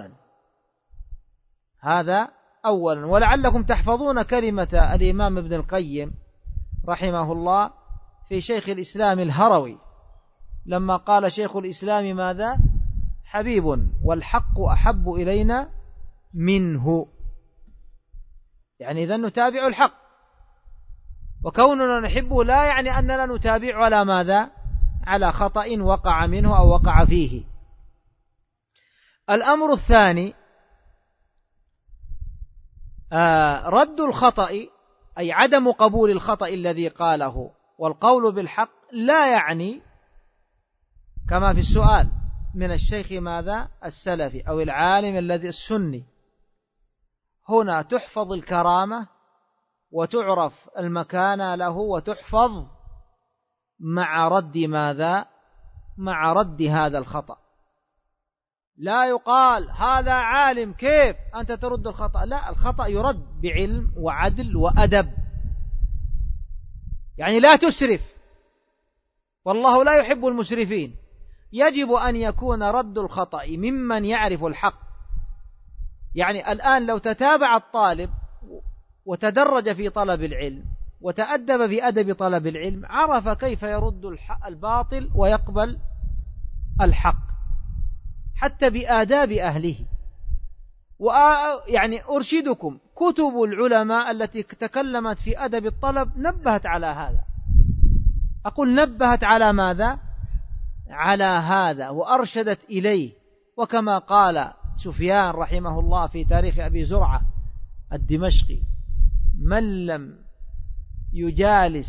أولا. ولعلكم تحفظون كلمة الإمام ابن القيم رحمه الله في شيخ الإسلام الهروي لما قال شيخ الإسلام ماذا حبيب والحق أحب إلينا منه، يعني إذن نتابع الحق، وكوننا نحبه لا يعني أننا نتابع على ماذا على خطأ وقع منه أو وقع فيه. الأمر الثاني رد الخطأ، أي عدم قبول الخطأ الذي قاله، والقول بالحق لا يعني كما في السؤال من الشيخ ماذا السلفي أو العالم الذي السني. هنا تحفظ الكرامة وتعرف المكانة له وتحفظ مع رد ماذا مع رد هذا الخطأ. لا يقال هذا عالم كيف أنت ترد الخطأ، لا، الخطأ يرد بعلم وعدل وأدب، يعني لا تسرف، والله لا يحب المسرفين. يجب أن يكون رد الخطأ ممن يعرف الحق. يعني الآن لو تتابع الطالب وتدرج في طلب العلم وتأدب بأدب طلب العلم عرف كيف يرد الباطل ويقبل الحق حتى بآداب أهله. يعني أرشدكم كتب العلماء التي تكلمت في أدب الطلب نبهت على هذا، أقول نبهت على ماذا؟ على هذا وأرشدت إليه. وكما قال سفيان رحمه الله في تاريخ أبي زرعة الدمشقي: من لم يجالس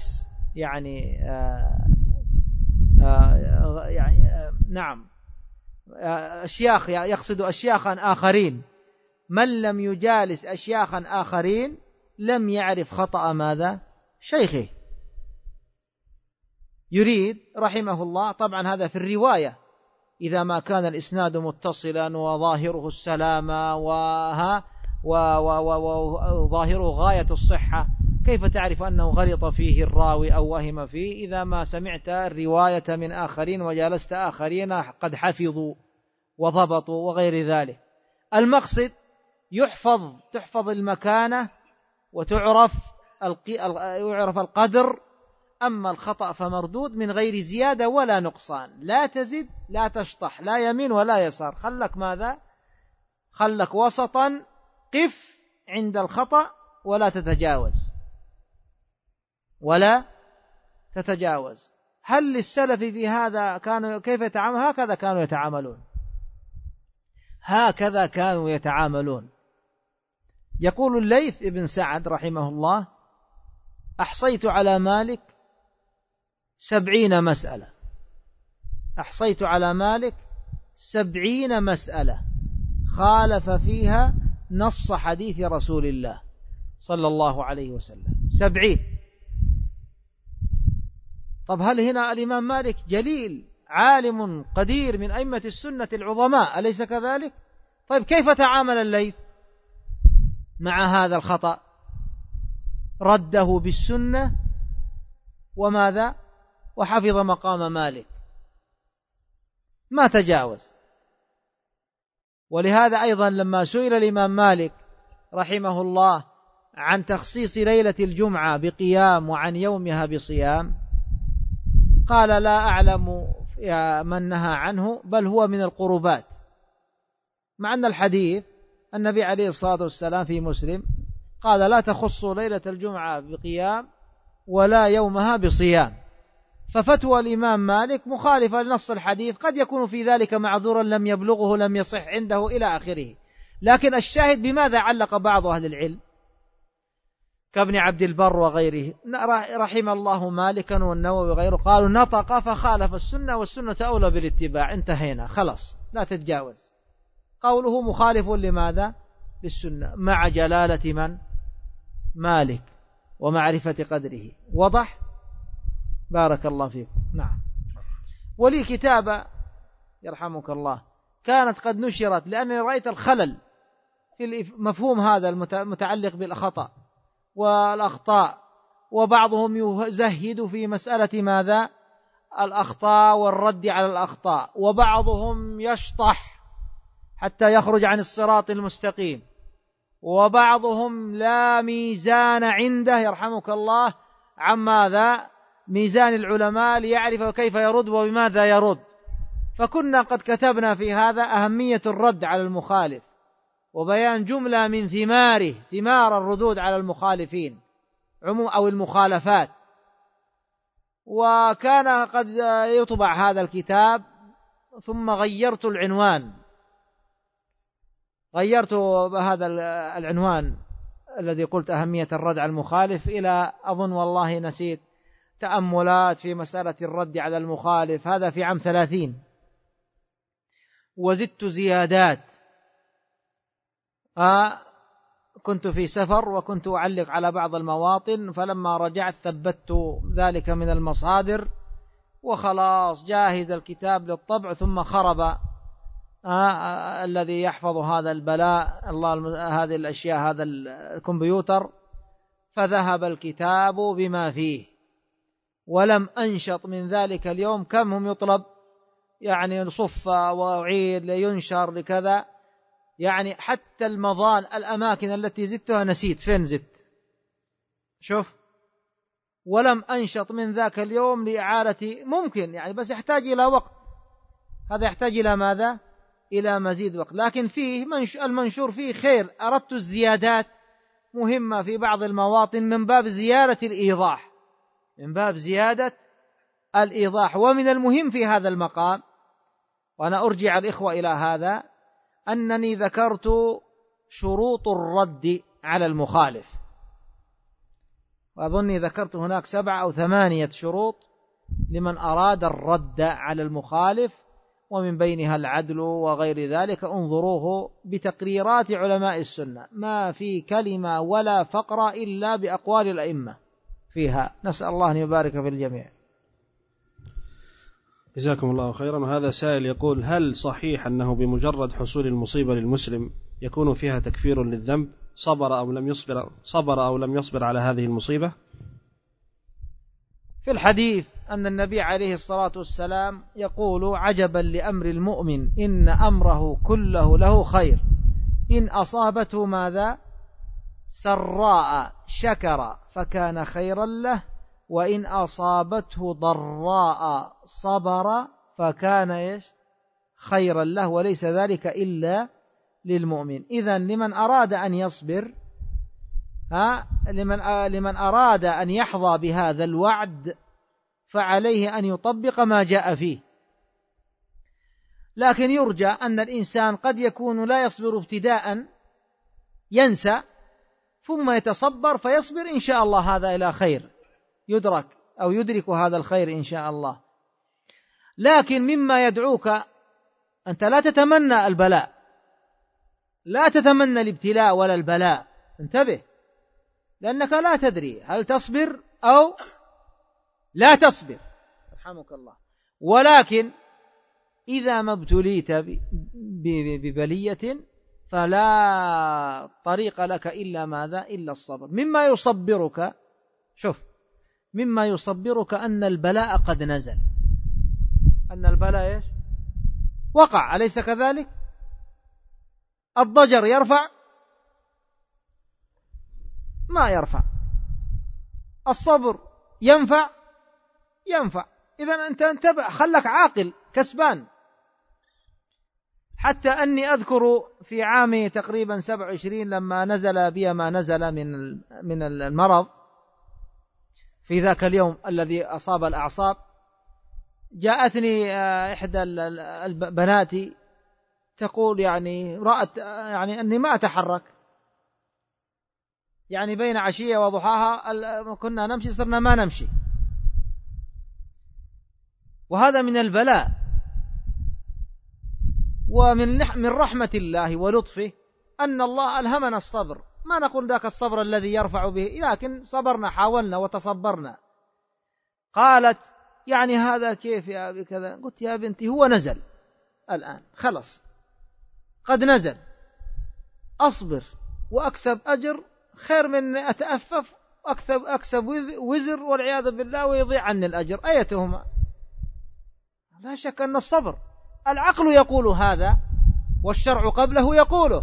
أشياخ، يقصد أشياخا آخرين، من لم يجالس أشياخا آخرين لم يعرف خطأ ماذا؟ شيخه. يريد رحمه الله طبعا هذا في الرواية إذا ما كان الإسناد متصلا وظاهره السلامة وظاهره غاية الصحة، كيف تعرف أنه غلط فيه الراوي أو وهم فيه إذا ما سمعت الرواية من آخرين وجالست آخرين قد حفظوا وضبطوا وغير ذلك؟ المقصد تحفظ المكانة وتعرف القدر. أما الخطأ فمردود من غير زيادة ولا نقصان، لا تزد لا تشطح، لا يمين ولا يسار، خلك ماذا؟ خلك وسطا، قف عند الخطأ ولا تتجاوز. هل للسلف في هذا كانوا كيف يتعاملون؟ هكذا كانوا يتعاملون. يقول الليث ابن سعد رحمه الله: أحصيت على مالك 70 مسألة، أحصيت على مالك 70 مسألة خالف فيها نص حديث رسول الله صلى الله عليه وسلم. 70. طب هل هنا الإمام مالك جليل عالم قدير من أئمة السنة العظماء، أليس كذلك؟ طيب كيف تعامل الليث مع هذا الخطأ؟ رده بالسنة وماذا؟ وحفظ مقام مالك، ما تجاوز. ولهذا أيضا لما سئل الإمام مالك رحمه الله عن تخصيص ليلة الجمعة بقيام وعن يومها بصيام قال: لا أعلم من نهى عنه، بل هو من القربات. مع أن الحديث النبي عليه الصلاة والسلام في مسلم قال: لا تخصوا ليلة الجمعة بقيام ولا يومها بصيام. ففتوى الإمام مالك مخالفة لنص الحديث، قد يكون في ذلك معذورا لم يبلغه لم يصح عنده إلى آخره. لكن الشاهد بماذا علق بعض أهل العلم كابن عبد البر وغيره رحم الله مالكا والنووي وغيره، قالوا: نطق فخالف السنة والسنة أولى بالاتباع، انتهينا خلاص لا تتجاوز. قوله مخالف لماذا؟ للسنة، مع جلالة من؟ مالك ومعرفة قدره. وضح؟ بارك الله فيكم. نعم. ولي كتابة يرحمك الله كانت قد نشرت لأنني رأيت الخلل في مفهوم هذا المتعلق بالخطأ والأخطاء، وبعضهم يزهد في مسألة ماذا؟ الأخطاء والرد على الأخطاء، وبعضهم يشطح حتى يخرج عن الصراط المستقيم، وبعضهم لا ميزان عنده يرحمك الله عن ماذا؟ ميزان العلماء ليعرف كيف يرد وبماذا يرد. فكنا قد كتبنا في هذا أهمية الرد على المخالف وبيان جملة من ثمار الردود على المخالفين عموم أو المخالفات. وكان قد يطبع هذا الكتاب ثم غيرت العنوان، غيرت هذا العنوان الذي قلت أهمية الرد على المخالف إلى أظن والله نسيت تأملات في مسألة الرد على المخالف، هذا في عام 30، وزدت زيادات. كنت في سفر وكنت أعلق على بعض المواطن، فلما رجعت ثبت ذلك من المصادر وخلاص جاهز الكتاب للطبع، ثم خرب الذي يحفظ هذا البلاء هذه الأشياء، هذا الكمبيوتر، فذهب الكتاب بما فيه ولم أنشط من ذلك اليوم. كم هم يطلب يعني صفة وعيد لينشر لكذا، يعني حتى المظان الأماكن التي زدتها نسيت فين زدت، شوف. ولم أنشط من ذاك اليوم لإعادة، ممكن يعني بس يحتاج إلى وقت، هذا يحتاج إلى ماذا؟ إلى مزيد وقت. لكن فيه المنشور فيه خير. أردت الزيادات مهمة في بعض المواطن من باب زيادة الإيضاح، من باب زيادة الإيضاح. ومن المهم في هذا المقام، وأنا أرجع الإخوة إلى هذا، أنني ذكرت شروط الرد على المخالف، وأظني ذكرت هناك 7 أو 8 شروط لمن أراد الرد على المخالف، ومن بينها العدل وغير ذلك. انظروه بتقريرات علماء السنة، ما في كلمة ولا فقرة إلا بأقوال الأئمة فيها. نسأل الله أن يبارك في الجميع. جزاكم الله خيرا. وهذا سائل يقول: هل صحيح أنه بمجرد حصول المصيبة للمسلم يكون فيها تكفير للذنب، صبر أو لم يصبر على هذه المصيبة؟ في الحديث أن النبي عليه الصلاة والسلام يقول: عجبا لأمر المؤمن إن أمره كله له خير، إن أصابته ماذا؟ سراء شكر فكان خيرا له، وإن أصابته ضراء صبر فكان إيش؟ خيرا له، وليس ذلك إلا للمؤمن. إذن لمن أراد أن يصبر، لمن أراد أن يحظى بهذا الوعد فعليه أن يطبق ما جاء فيه. لكن يرجى أن الإنسان قد يكون لا يصبر ابتداء، ينسى ثم يتصبر فيصبر إن شاء الله، هذا إلى خير يدرك هذا الخير إن شاء الله. لكن مما يدعوك، أنت لا تتمنى البلاء، لا تتمنى الابتلاء ولا البلاء، انتبه، لأنك لا تدري هل تصبر أو لا تصبر، رحمك الله. ولكن إذا ما ابتليت ببلية فلا طريق لك إلا ماذا؟ إلا الصبر. مما يصبرك، شوف، مما يصبرك أن البلاء قد نزل، أن البلاء إيش؟ وقع، أليس كذلك؟ الضجر يرفع؟ ما يرفع. الصبر ينفع؟ ينفع. إذن أنت انتبه، خلك عاقل كسبان. حتى أني أذكر في عام تقريبا 27 لما نزل بي ما نزل من المرض في ذاك اليوم الذي أصاب الأعصاب، جاءتني إحدى بناتي تقول يعني رأت يعني أني ما أتحرك، يعني بين عشية وضحاها كنا نمشي صرنا ما نمشي. وهذا من البلاء، ومن رحمة الله ولطفه أن الله ألهمنا الصبر. ما نقول ذاك الصبر الذي يرفع به، لكن صبرنا، حاولنا وتصبرنا. قالت يعني هذا كيف يا أبي كذا؟ قلت يا بنتي هو نزل الآن، خلص قد نزل، أصبر وأكسب أجر خير من أتأفف وأكسب وزر والعياذ بالله ويضيع عني الأجر، أيتهما؟ لا شك أن الصبر، العقل يقول هذا والشرع قبله يقوله.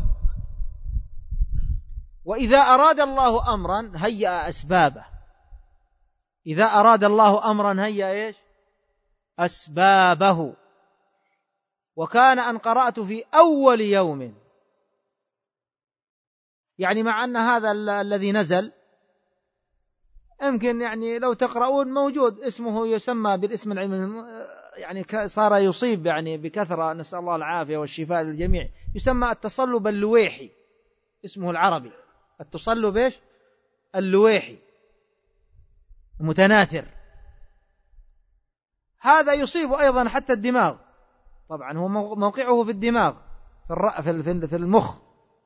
وإذا أراد الله أمرا هيأ أسبابه، إذا أراد الله أمرا هيأ إيش؟ أسبابه. وكان أن قرأت في أول يوم، يعني مع أن هذا الذي نزل يمكن يعني لو تقرؤون موجود اسمه، يسمى بالاسم العلمي، يعني صار يصيب يعني بكثرة، نسأل الله العافية والشفاء للجميع، يسمى التصلب اللويحي، اسمه العربي التصلب إيش؟ اللويحي، متناثر. هذا يصيب أيضا حتى الدماغ، طبعا هو موقعه في الدماغ في المخ.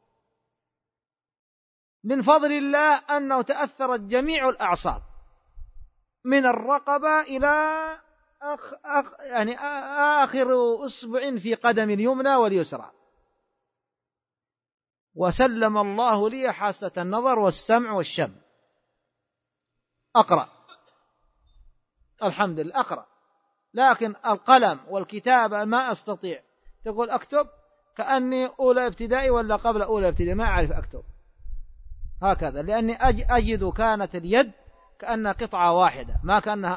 من فضل الله أنه تأثرت جميع الأعصاب من الرقبة إلى يعني آخر أصبع في قدم اليمنى واليسرى، وسلم الله لي حاسة النظر والسمع والشم، أقرأ الحمد لله أقرأ، لكن القلم والكتابة ما أستطيع. تقول أكتب كأني أولى ابتدائي ولا قبل أولى ابتدائي، ما أعرف أكتب هكذا، لأني أجد كانت اليد كأنها قطعة واحدة، ما كأنها